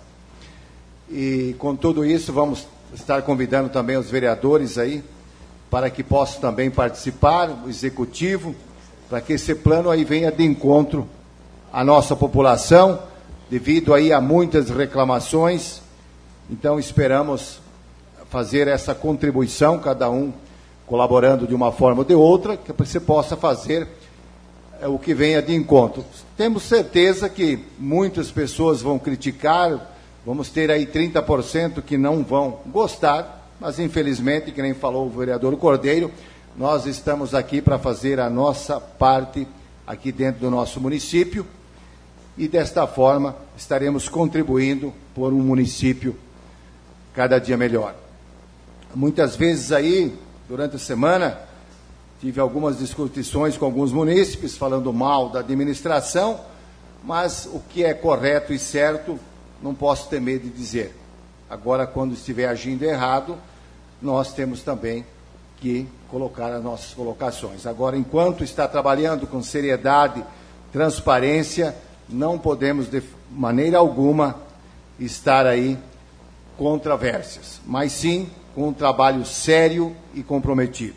B: E com tudo isso, vamos estar convidando também os vereadores aí, para que possam também participar, o executivo, para que esse plano aí venha de encontro à nossa população, devido aí a muitas reclamações. Então, esperamos fazer essa contribuição, cada um colaborando de uma forma ou de outra, que você possa fazer o que venha de encontro. Temos certeza que muitas pessoas vão criticar, vamos ter aí 30% que não vão gostar, mas infelizmente, que nem falou o vereador Cordeiro, nós estamos aqui para fazer a nossa parte aqui dentro do nosso município e desta forma estaremos contribuindo por um município cada dia melhor. Muitas vezes aí, durante a semana, tive algumas discussões com alguns munícipes falando mal da administração, mas o que é correto e certo não posso ter medo de dizer. Agora, quando estiver agindo errado, nós temos também que colocar as nossas colocações. Agora, enquanto está trabalhando com seriedade, transparência, não podemos de maneira alguma estar aí controvérsias, mas sim com um trabalho sério e comprometido.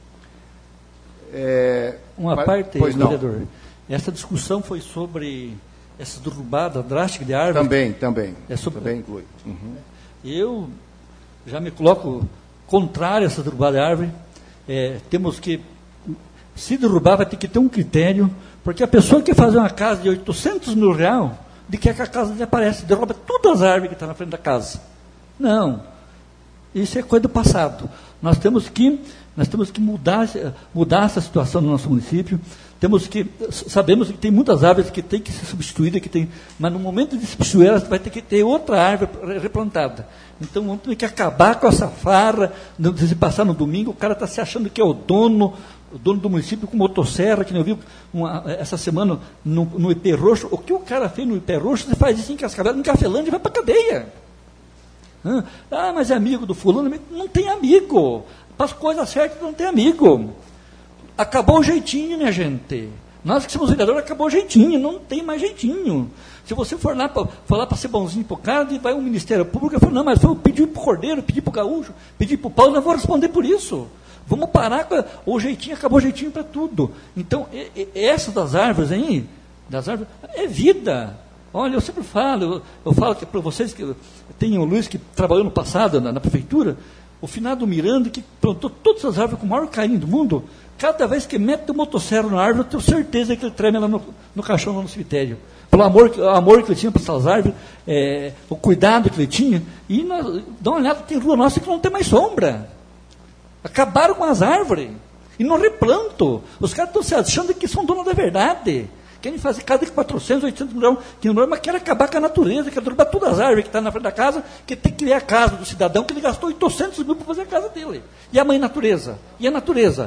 C: Parte, vereador, essa discussão foi sobre essa derrubada drástica de árvores?
B: Também inclui.
C: Uhum. Eu já me coloco contrário a essa derrubada de árvore. Temos que, se derrubar, vai ter que ter um critério, porque a pessoa que faz uma casa de 800 mil reais, de que a casa desaparece, derruba todas as árvores que estão na frente da casa. Não, isso é coisa do passado. Nós temos que mudar essa situação no nosso município. Sabemos que tem muitas árvores que têm que ser substituídas, mas no momento de substituir elas, vai ter que ter outra árvore replantada. Então vamos ter que acabar com essa farra, de passar no domingo, o cara está se achando que é o dono, o dono do município com motosserra, que nem eu vi essa semana no IP Roxo. O que o cara fez no IP Roxo, você faz isso em Cascavel, em Cafelândia, vai para a cadeia. Mas é amigo do fulano. Não tem amigo. Para as coisas certas não tem amigo. Acabou o jeitinho, minha gente. Nós que somos vereadores, acabou o jeitinho, não tem mais jeitinho. Se você for lá para falar para ser bonzinho para o cara, vai um Ministério Público e fala, não, mas foi pedir para o Cordeiro, pedir para o Gaúcho, pedir para o Paulo, não vou responder por isso. Vamos parar com o jeitinho, acabou o jeitinho para tudo. Então, essa das árvores aí, é vida. Olha, eu sempre falo, eu falo que para vocês que tem o Luiz que trabalhou no passado na prefeitura, o finado Miranda, que plantou todas as árvores com o maior carinho do mundo, cada vez que mete o motosserra na árvore, eu tenho certeza que ele treme lá no caixão, lá no cemitério. Pelo amor que ele tinha para essas árvores, o cuidado que ele tinha. E dá uma olhada, tem rua nossa que não tem mais sombra. Acabaram com as árvores. E não replantam. Os caras estão se achando que são donos da verdade. Querem fazer casa de 400, 800 milhões de euros, mas querem acabar com a natureza, querem derrubar todas as árvores que estão na frente da casa, que tem que criar a casa do cidadão, que ele gastou 800 mil para fazer a casa dele. E a mãe natureza? E a natureza?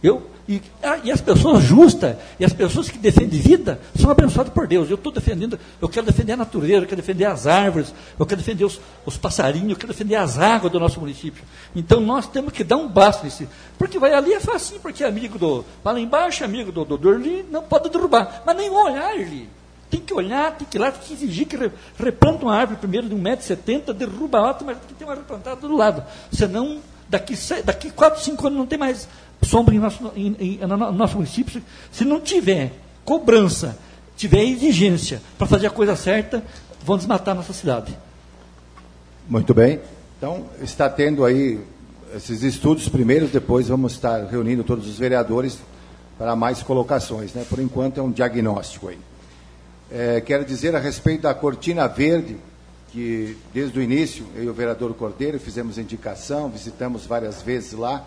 C: E as pessoas justas, e as pessoas que defendem vida, são abençoadas por Deus. Eu quero defender a natureza, eu quero defender as árvores, eu quero defender os passarinhos, eu quero defender as águas do nosso município. Então nós temos que dar um basta nisso. Porque vai ali é facinho, porque é amigo vai lá embaixo, é amigo do Dorli, não pode derrubar. Mas nem olhar ali. Tem que olhar, tem que ir lá, tem que exigir que replanta uma árvore primeiro de 1,70 m, derruba a outra, mas tem que ter uma replantada do lado. Senão, daqui 4, 5 anos não tem mais sombra no nosso município. Se não tiver cobrança, tiver exigência para fazer a coisa certa, vão desmatar a nossa cidade.
B: Muito bem. Então, está tendo aí esses estudos primeiro, depois vamos estar reunindo todos os vereadores para mais colocações, né? Por enquanto é um diagnóstico aí. Quero dizer a respeito da cortina verde, que desde o início, eu e o vereador Cordeiro fizemos indicação, visitamos várias vezes lá,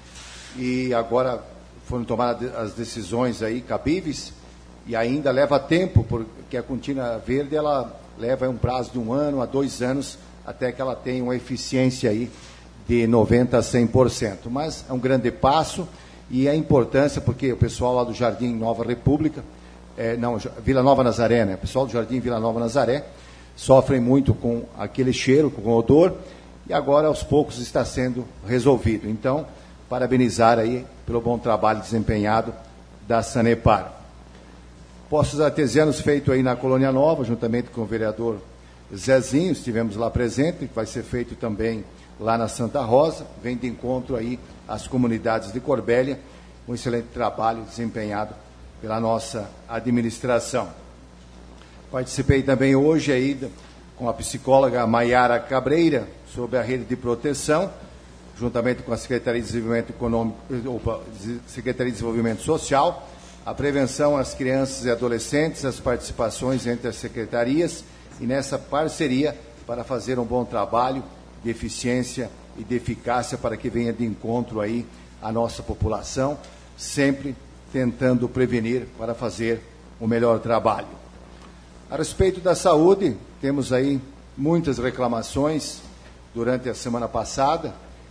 B: e agora foram tomadas as decisões aí cabíveis, e ainda leva tempo, porque a cortina verde ela leva um prazo de 1 ano a 2 anos, até que ela tenha uma eficiência aí de 90% a 100%. Mas é um grande passo, e a importância, porque o pessoal lá do Jardim Nova República, Vila Nova Nazaré, né? O pessoal do Jardim Vila Nova Nazaré sofrem muito com aquele cheiro, com o odor, e agora aos poucos está sendo resolvido. Então, parabenizar aí pelo bom trabalho desempenhado da Sanepar. Postos artesianos feito aí na Colônia Nova, juntamente com o vereador Zezinho, estivemos lá presente, que vai ser feito também lá na Santa Rosa, vem de encontro aí às comunidades de Corbélia, um excelente trabalho desempenhado pela nossa administração. Participei também hoje aí com a psicóloga Maiara Cabreira, sobre a rede de proteção, juntamente com a Secretaria de Desenvolvimento Econômico, Secretaria de Desenvolvimento Social, a prevenção às crianças e adolescentes, as participações entre as secretarias e nessa parceria para fazer um bom trabalho de eficiência e de eficácia para que venha de encontro aí a nossa população, sempre tentando prevenir para fazer o melhor trabalho. A respeito da saúde, temos aí muitas reclamações durante a semana passada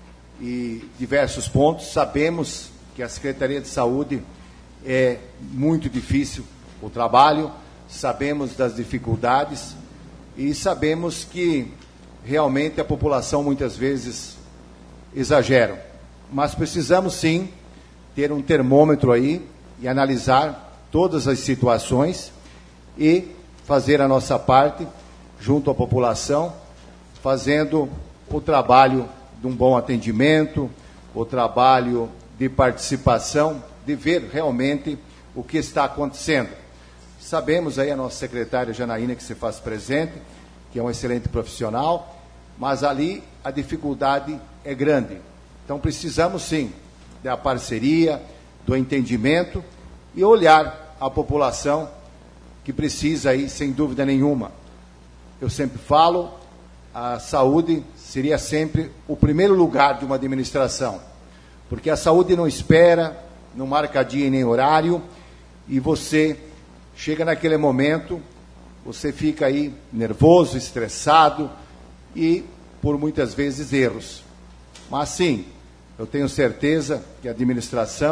B: e diversos pontos. Sabemos que a Secretaria de Saúde é muito difícil o trabalho, sabemos das dificuldades e sabemos que realmente a população muitas vezes exagera. Mas precisamos sim ter um termômetro aí e analisar todas as situações e fazer a nossa parte junto à população, fazendo o trabalho de um bom atendimento, o trabalho de participação, de ver realmente o que está acontecendo. Sabemos aí a nossa secretária Janaína que se faz presente, que é um excelente profissional, mas ali a dificuldade é grande. Então precisamos sim da parceria, do entendimento e olhar a população que precisa aí, sem dúvida nenhuma. Eu sempre falo, a saúde seria sempre o primeiro lugar de uma administração, porque a saúde não espera, não marca dia nem horário, e você chega naquele momento, você fica aí nervoso, estressado e por muitas vezes erros. Mas sim, eu tenho certeza que a administração,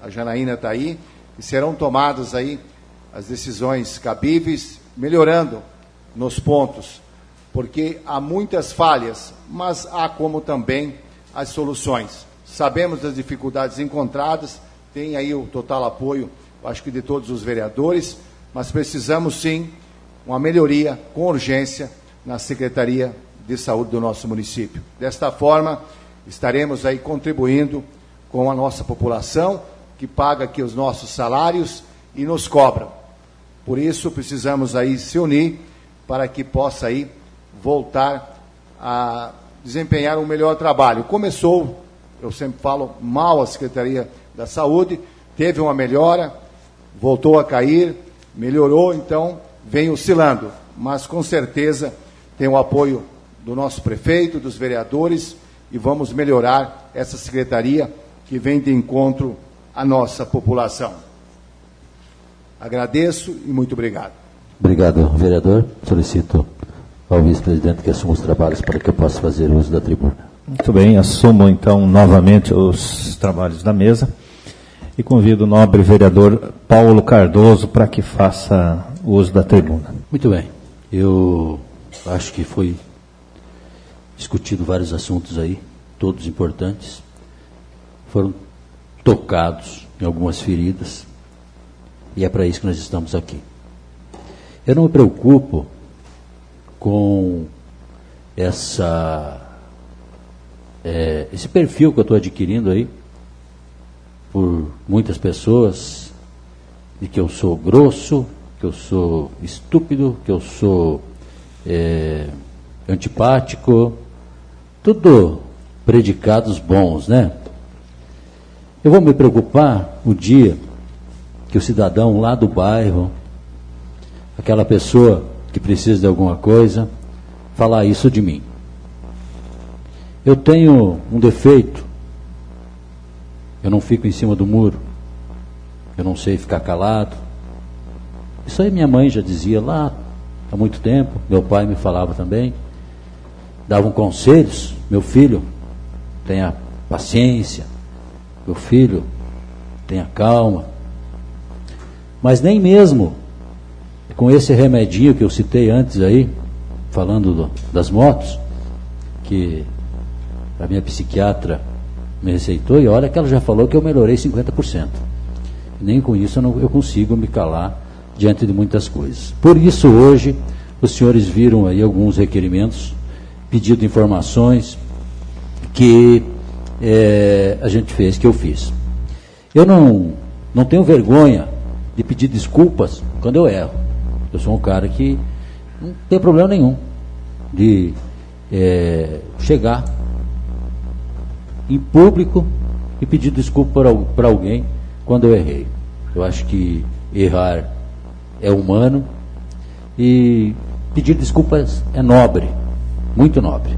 B: a Janaína está aí, e serão tomadas aí as decisões cabíveis, melhorando nos pontos, porque há muitas falhas, mas há como também as soluções. Sabemos das dificuldades encontradas, tem aí o total apoio, acho que de todos os vereadores, mas precisamos sim uma melhoria com urgência na Secretaria de Saúde do nosso município. Desta forma, estaremos aí contribuindo com a nossa população, que paga aqui os nossos salários e nos cobram. Por isso, precisamos aí se unir para que possa aí voltar a desempenhar um melhor trabalho. Começou, eu sempre falo, mal a Secretaria da Saúde, teve uma melhora, voltou a cair, melhorou, então vem oscilando, mas com certeza tem o apoio do nosso prefeito, dos vereadores, e vamos melhorar essa secretaria que vem de encontro à nossa população. Agradeço e muito obrigado.
A: Obrigado, vereador. Solicito ao vice-presidente que assuma os trabalhos para que eu possa fazer uso da tribuna.
D: Muito bem, assumo então novamente os trabalhos da mesa e convido o nobre vereador Paulo Cardoso para que faça uso da tribuna.
A: Muito bem. Eu acho que foi discutido vários assuntos aí, todos importantes. Foram tocados em algumas feridas e é para isso que nós estamos aqui. Eu não me preocupo com esse perfil que eu estou adquirindo aí por muitas pessoas, de que eu sou grosso, que eu sou estúpido, que eu sou antipático, tudo predicados bons, né? Eu vou me preocupar o dia que o cidadão lá do bairro, aquela pessoa que precisa de alguma coisa, falar isso de mim. Eu tenho um defeito, eu não fico em cima do muro, eu não sei ficar calado. Isso aí minha mãe já dizia lá há muito tempo, meu pai me falava também, davam conselhos: meu filho, tenha paciência, meu filho, tenha calma. Mas nem mesmo com esse remedinho que eu citei antes aí, falando das motos, que a minha psiquiatra me receitou, e olha que ela já falou que eu melhorei 50%. Nem com isso eu consigo me calar diante de muitas coisas. Por isso hoje os senhores viram aí alguns requerimentos, pedido de informações que a gente fez, que eu fiz. Eu não tenho vergonha de pedir desculpas quando eu erro. Eu sou um cara que não tem problema nenhum de chegar em público e pedir desculpa para alguém quando eu errei. Eu acho que errar é humano e pedir desculpas é nobre, muito nobre.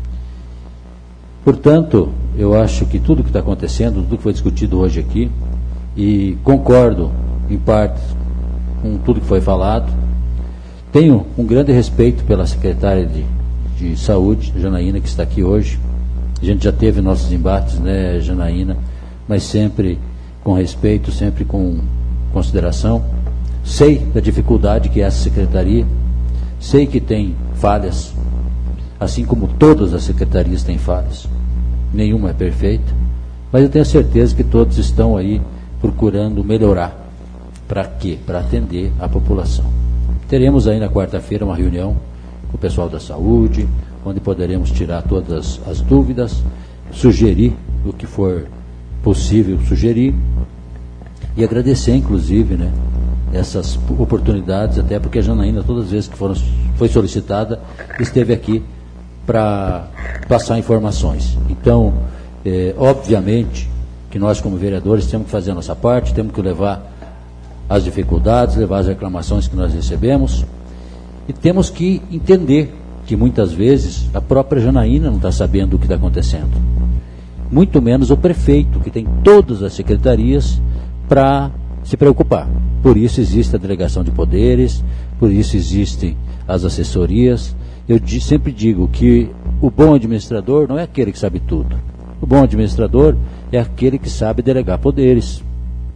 A: Portanto, eu acho que tudo que está acontecendo, tudo que foi discutido hoje aqui, e concordo em parte com tudo que foi falado, tenho um grande respeito pela secretária de Saúde, Janaína, que está aqui hoje. A gente já teve nossos embates, né, Janaína, mas sempre com respeito, sempre com consideração. Sei da dificuldade que é essa secretaria, sei que tem falhas, assim como todas as secretarias têm falhas, nenhuma é perfeita, mas eu tenho certeza que todos estão aí procurando melhorar. Para quê? Para atender a população. Teremos aí na quarta-feira uma reunião com o pessoal da saúde, onde poderemos tirar todas as dúvidas, sugerir o que for possível sugerir e agradecer, inclusive, né, essas oportunidades, até porque a Janaína, todas as vezes que foi solicitada, esteve aqui para passar informações. Então, obviamente, que nós como vereadores temos que fazer a nossa parte, temos que levar as dificuldades, levar as reclamações que nós recebemos, e temos que entender que muitas vezes a própria Janaína não está sabendo o que está acontecendo, muito menos o prefeito, que tem todas as secretarias para se preocupar. Por isso existe a delegação de poderes, por isso existem as assessorias. Eu sempre digo que o bom administrador não é aquele que sabe tudo. O bom administrador é aquele que sabe delegar poderes,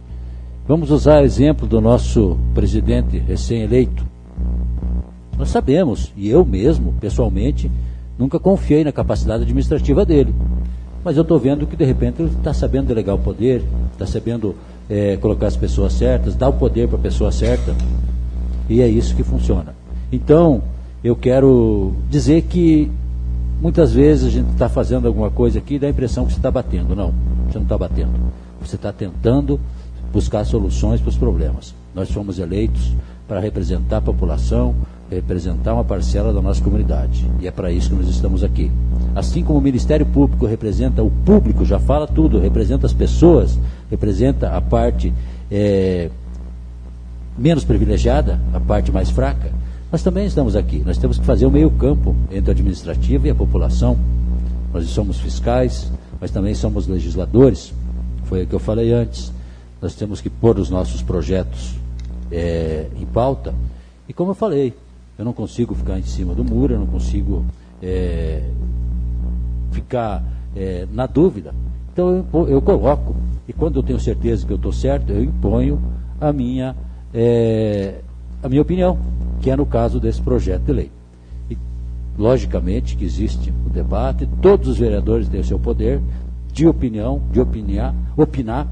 A: Vamos usar o exemplo do nosso presidente recém-eleito. Nós sabemos, e eu mesmo, pessoalmente, nunca confiei na capacidade administrativa dele. Mas eu estou vendo que, de repente, ele está sabendo delegar o poder, está sabendo colocar as pessoas certas, dar o poder para a pessoa certa, e é isso que funciona. Então, eu quero dizer que muitas vezes a gente está fazendo alguma coisa aqui e dá a impressão que você está batendo. Não, você não está batendo. Você está tentando buscar soluções para os problemas. Nós fomos eleitos para representar a população, representar uma parcela da nossa comunidade. E é para isso que nós estamos aqui. Assim como o Ministério Público representa o público, já fala tudo, representa as pessoas, representa a parte menos privilegiada, a parte mais fraca, nós também estamos aqui. Nós temos que fazer o meio campo entre o administrativo e a população. Nós somos fiscais, mas também somos legisladores. Foi o que eu falei antes. Nós temos que pôr os nossos projetos em pauta. E como eu falei, eu não consigo ficar em cima do muro, eu não consigo ficar na dúvida. Então eu coloco, e quando eu tenho certeza que eu estou certo, eu imponho a minha opinião, que é no caso desse projeto de lei. E, logicamente, que existe o debate, todos os vereadores têm o seu poder de opinião, de opinar,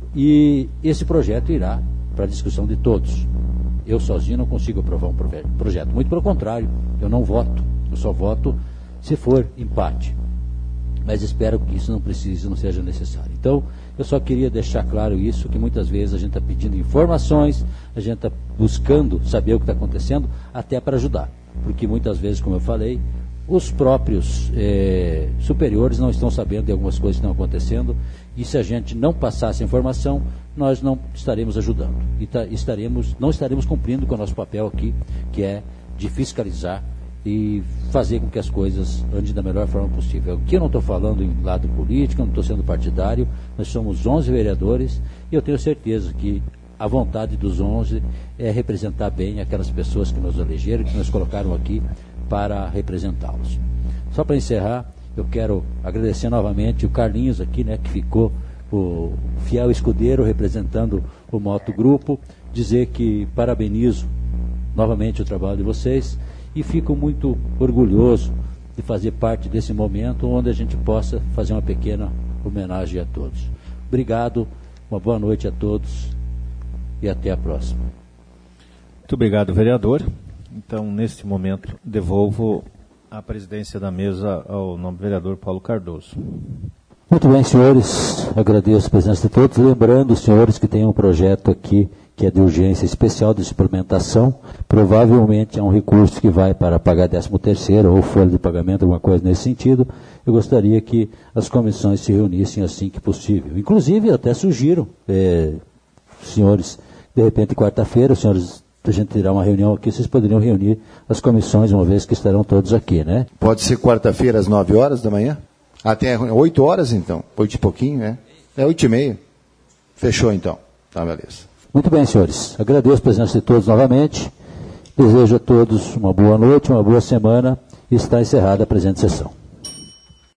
A: e esse projeto irá para a discussão de todos. Eu sozinho não consigo aprovar um projeto. Muito pelo contrário, eu não voto. Eu só voto se for empate. Mas espero que isso não seja necessário. Então, eu só queria deixar claro isso, que muitas vezes a gente está pedindo informações, a gente está buscando saber o que está acontecendo, até para ajudar. Porque muitas vezes, como eu falei, os próprios superiores não estão sabendo de algumas coisas que estão acontecendo, e se a gente não passar essa informação, nós não estaremos ajudando. E não estaremos cumprindo com o nosso papel aqui, que é de fiscalizar e fazer com que as coisas andem da melhor forma possível. Aqui eu não estou falando em lado político, eu não estou sendo partidário, nós somos 11 vereadores, e eu tenho certeza que a vontade dos 11 é representar bem aquelas pessoas que nos elegeram, que nos colocaram aqui para representá-los. Só para encerrar, eu quero agradecer novamente o Carlinhos aqui, né, que ficou o fiel escudeiro representando o Moto Grupo, dizer que parabenizo novamente o trabalho de vocês e fico muito orgulhoso de fazer parte desse momento onde a gente possa fazer uma pequena homenagem a todos. Obrigado, uma boa noite a todos e até a próxima.
D: Muito obrigado, vereador. Então, neste momento, devolvo a presidência da mesa ao nobre vereador Paulo Cardoso.
A: Muito bem, senhores, agradeço a presença de todos. Lembrando, senhores, que tem um projeto aqui que é de urgência especial de suplementação. Provavelmente é um recurso que vai para pagar 13º ou folha de pagamento, alguma coisa nesse sentido. Eu gostaria que as comissões se reunissem assim que possível. Inclusive, eu até sugiro, senhores, de repente, quarta-feira, senhores, a gente terá uma reunião aqui, vocês poderiam reunir as comissões, uma vez que estarão todos aqui, né?
B: Pode ser quarta-feira às 9 horas da manhã? Até 8 horas, então. 8 e pouquinho, né? 8h30. Fechou, então. Tá, beleza.
A: Muito bem, senhores. Agradeço a presença de todos novamente. Desejo a todos uma boa noite, uma boa semana. E está encerrada a presente sessão.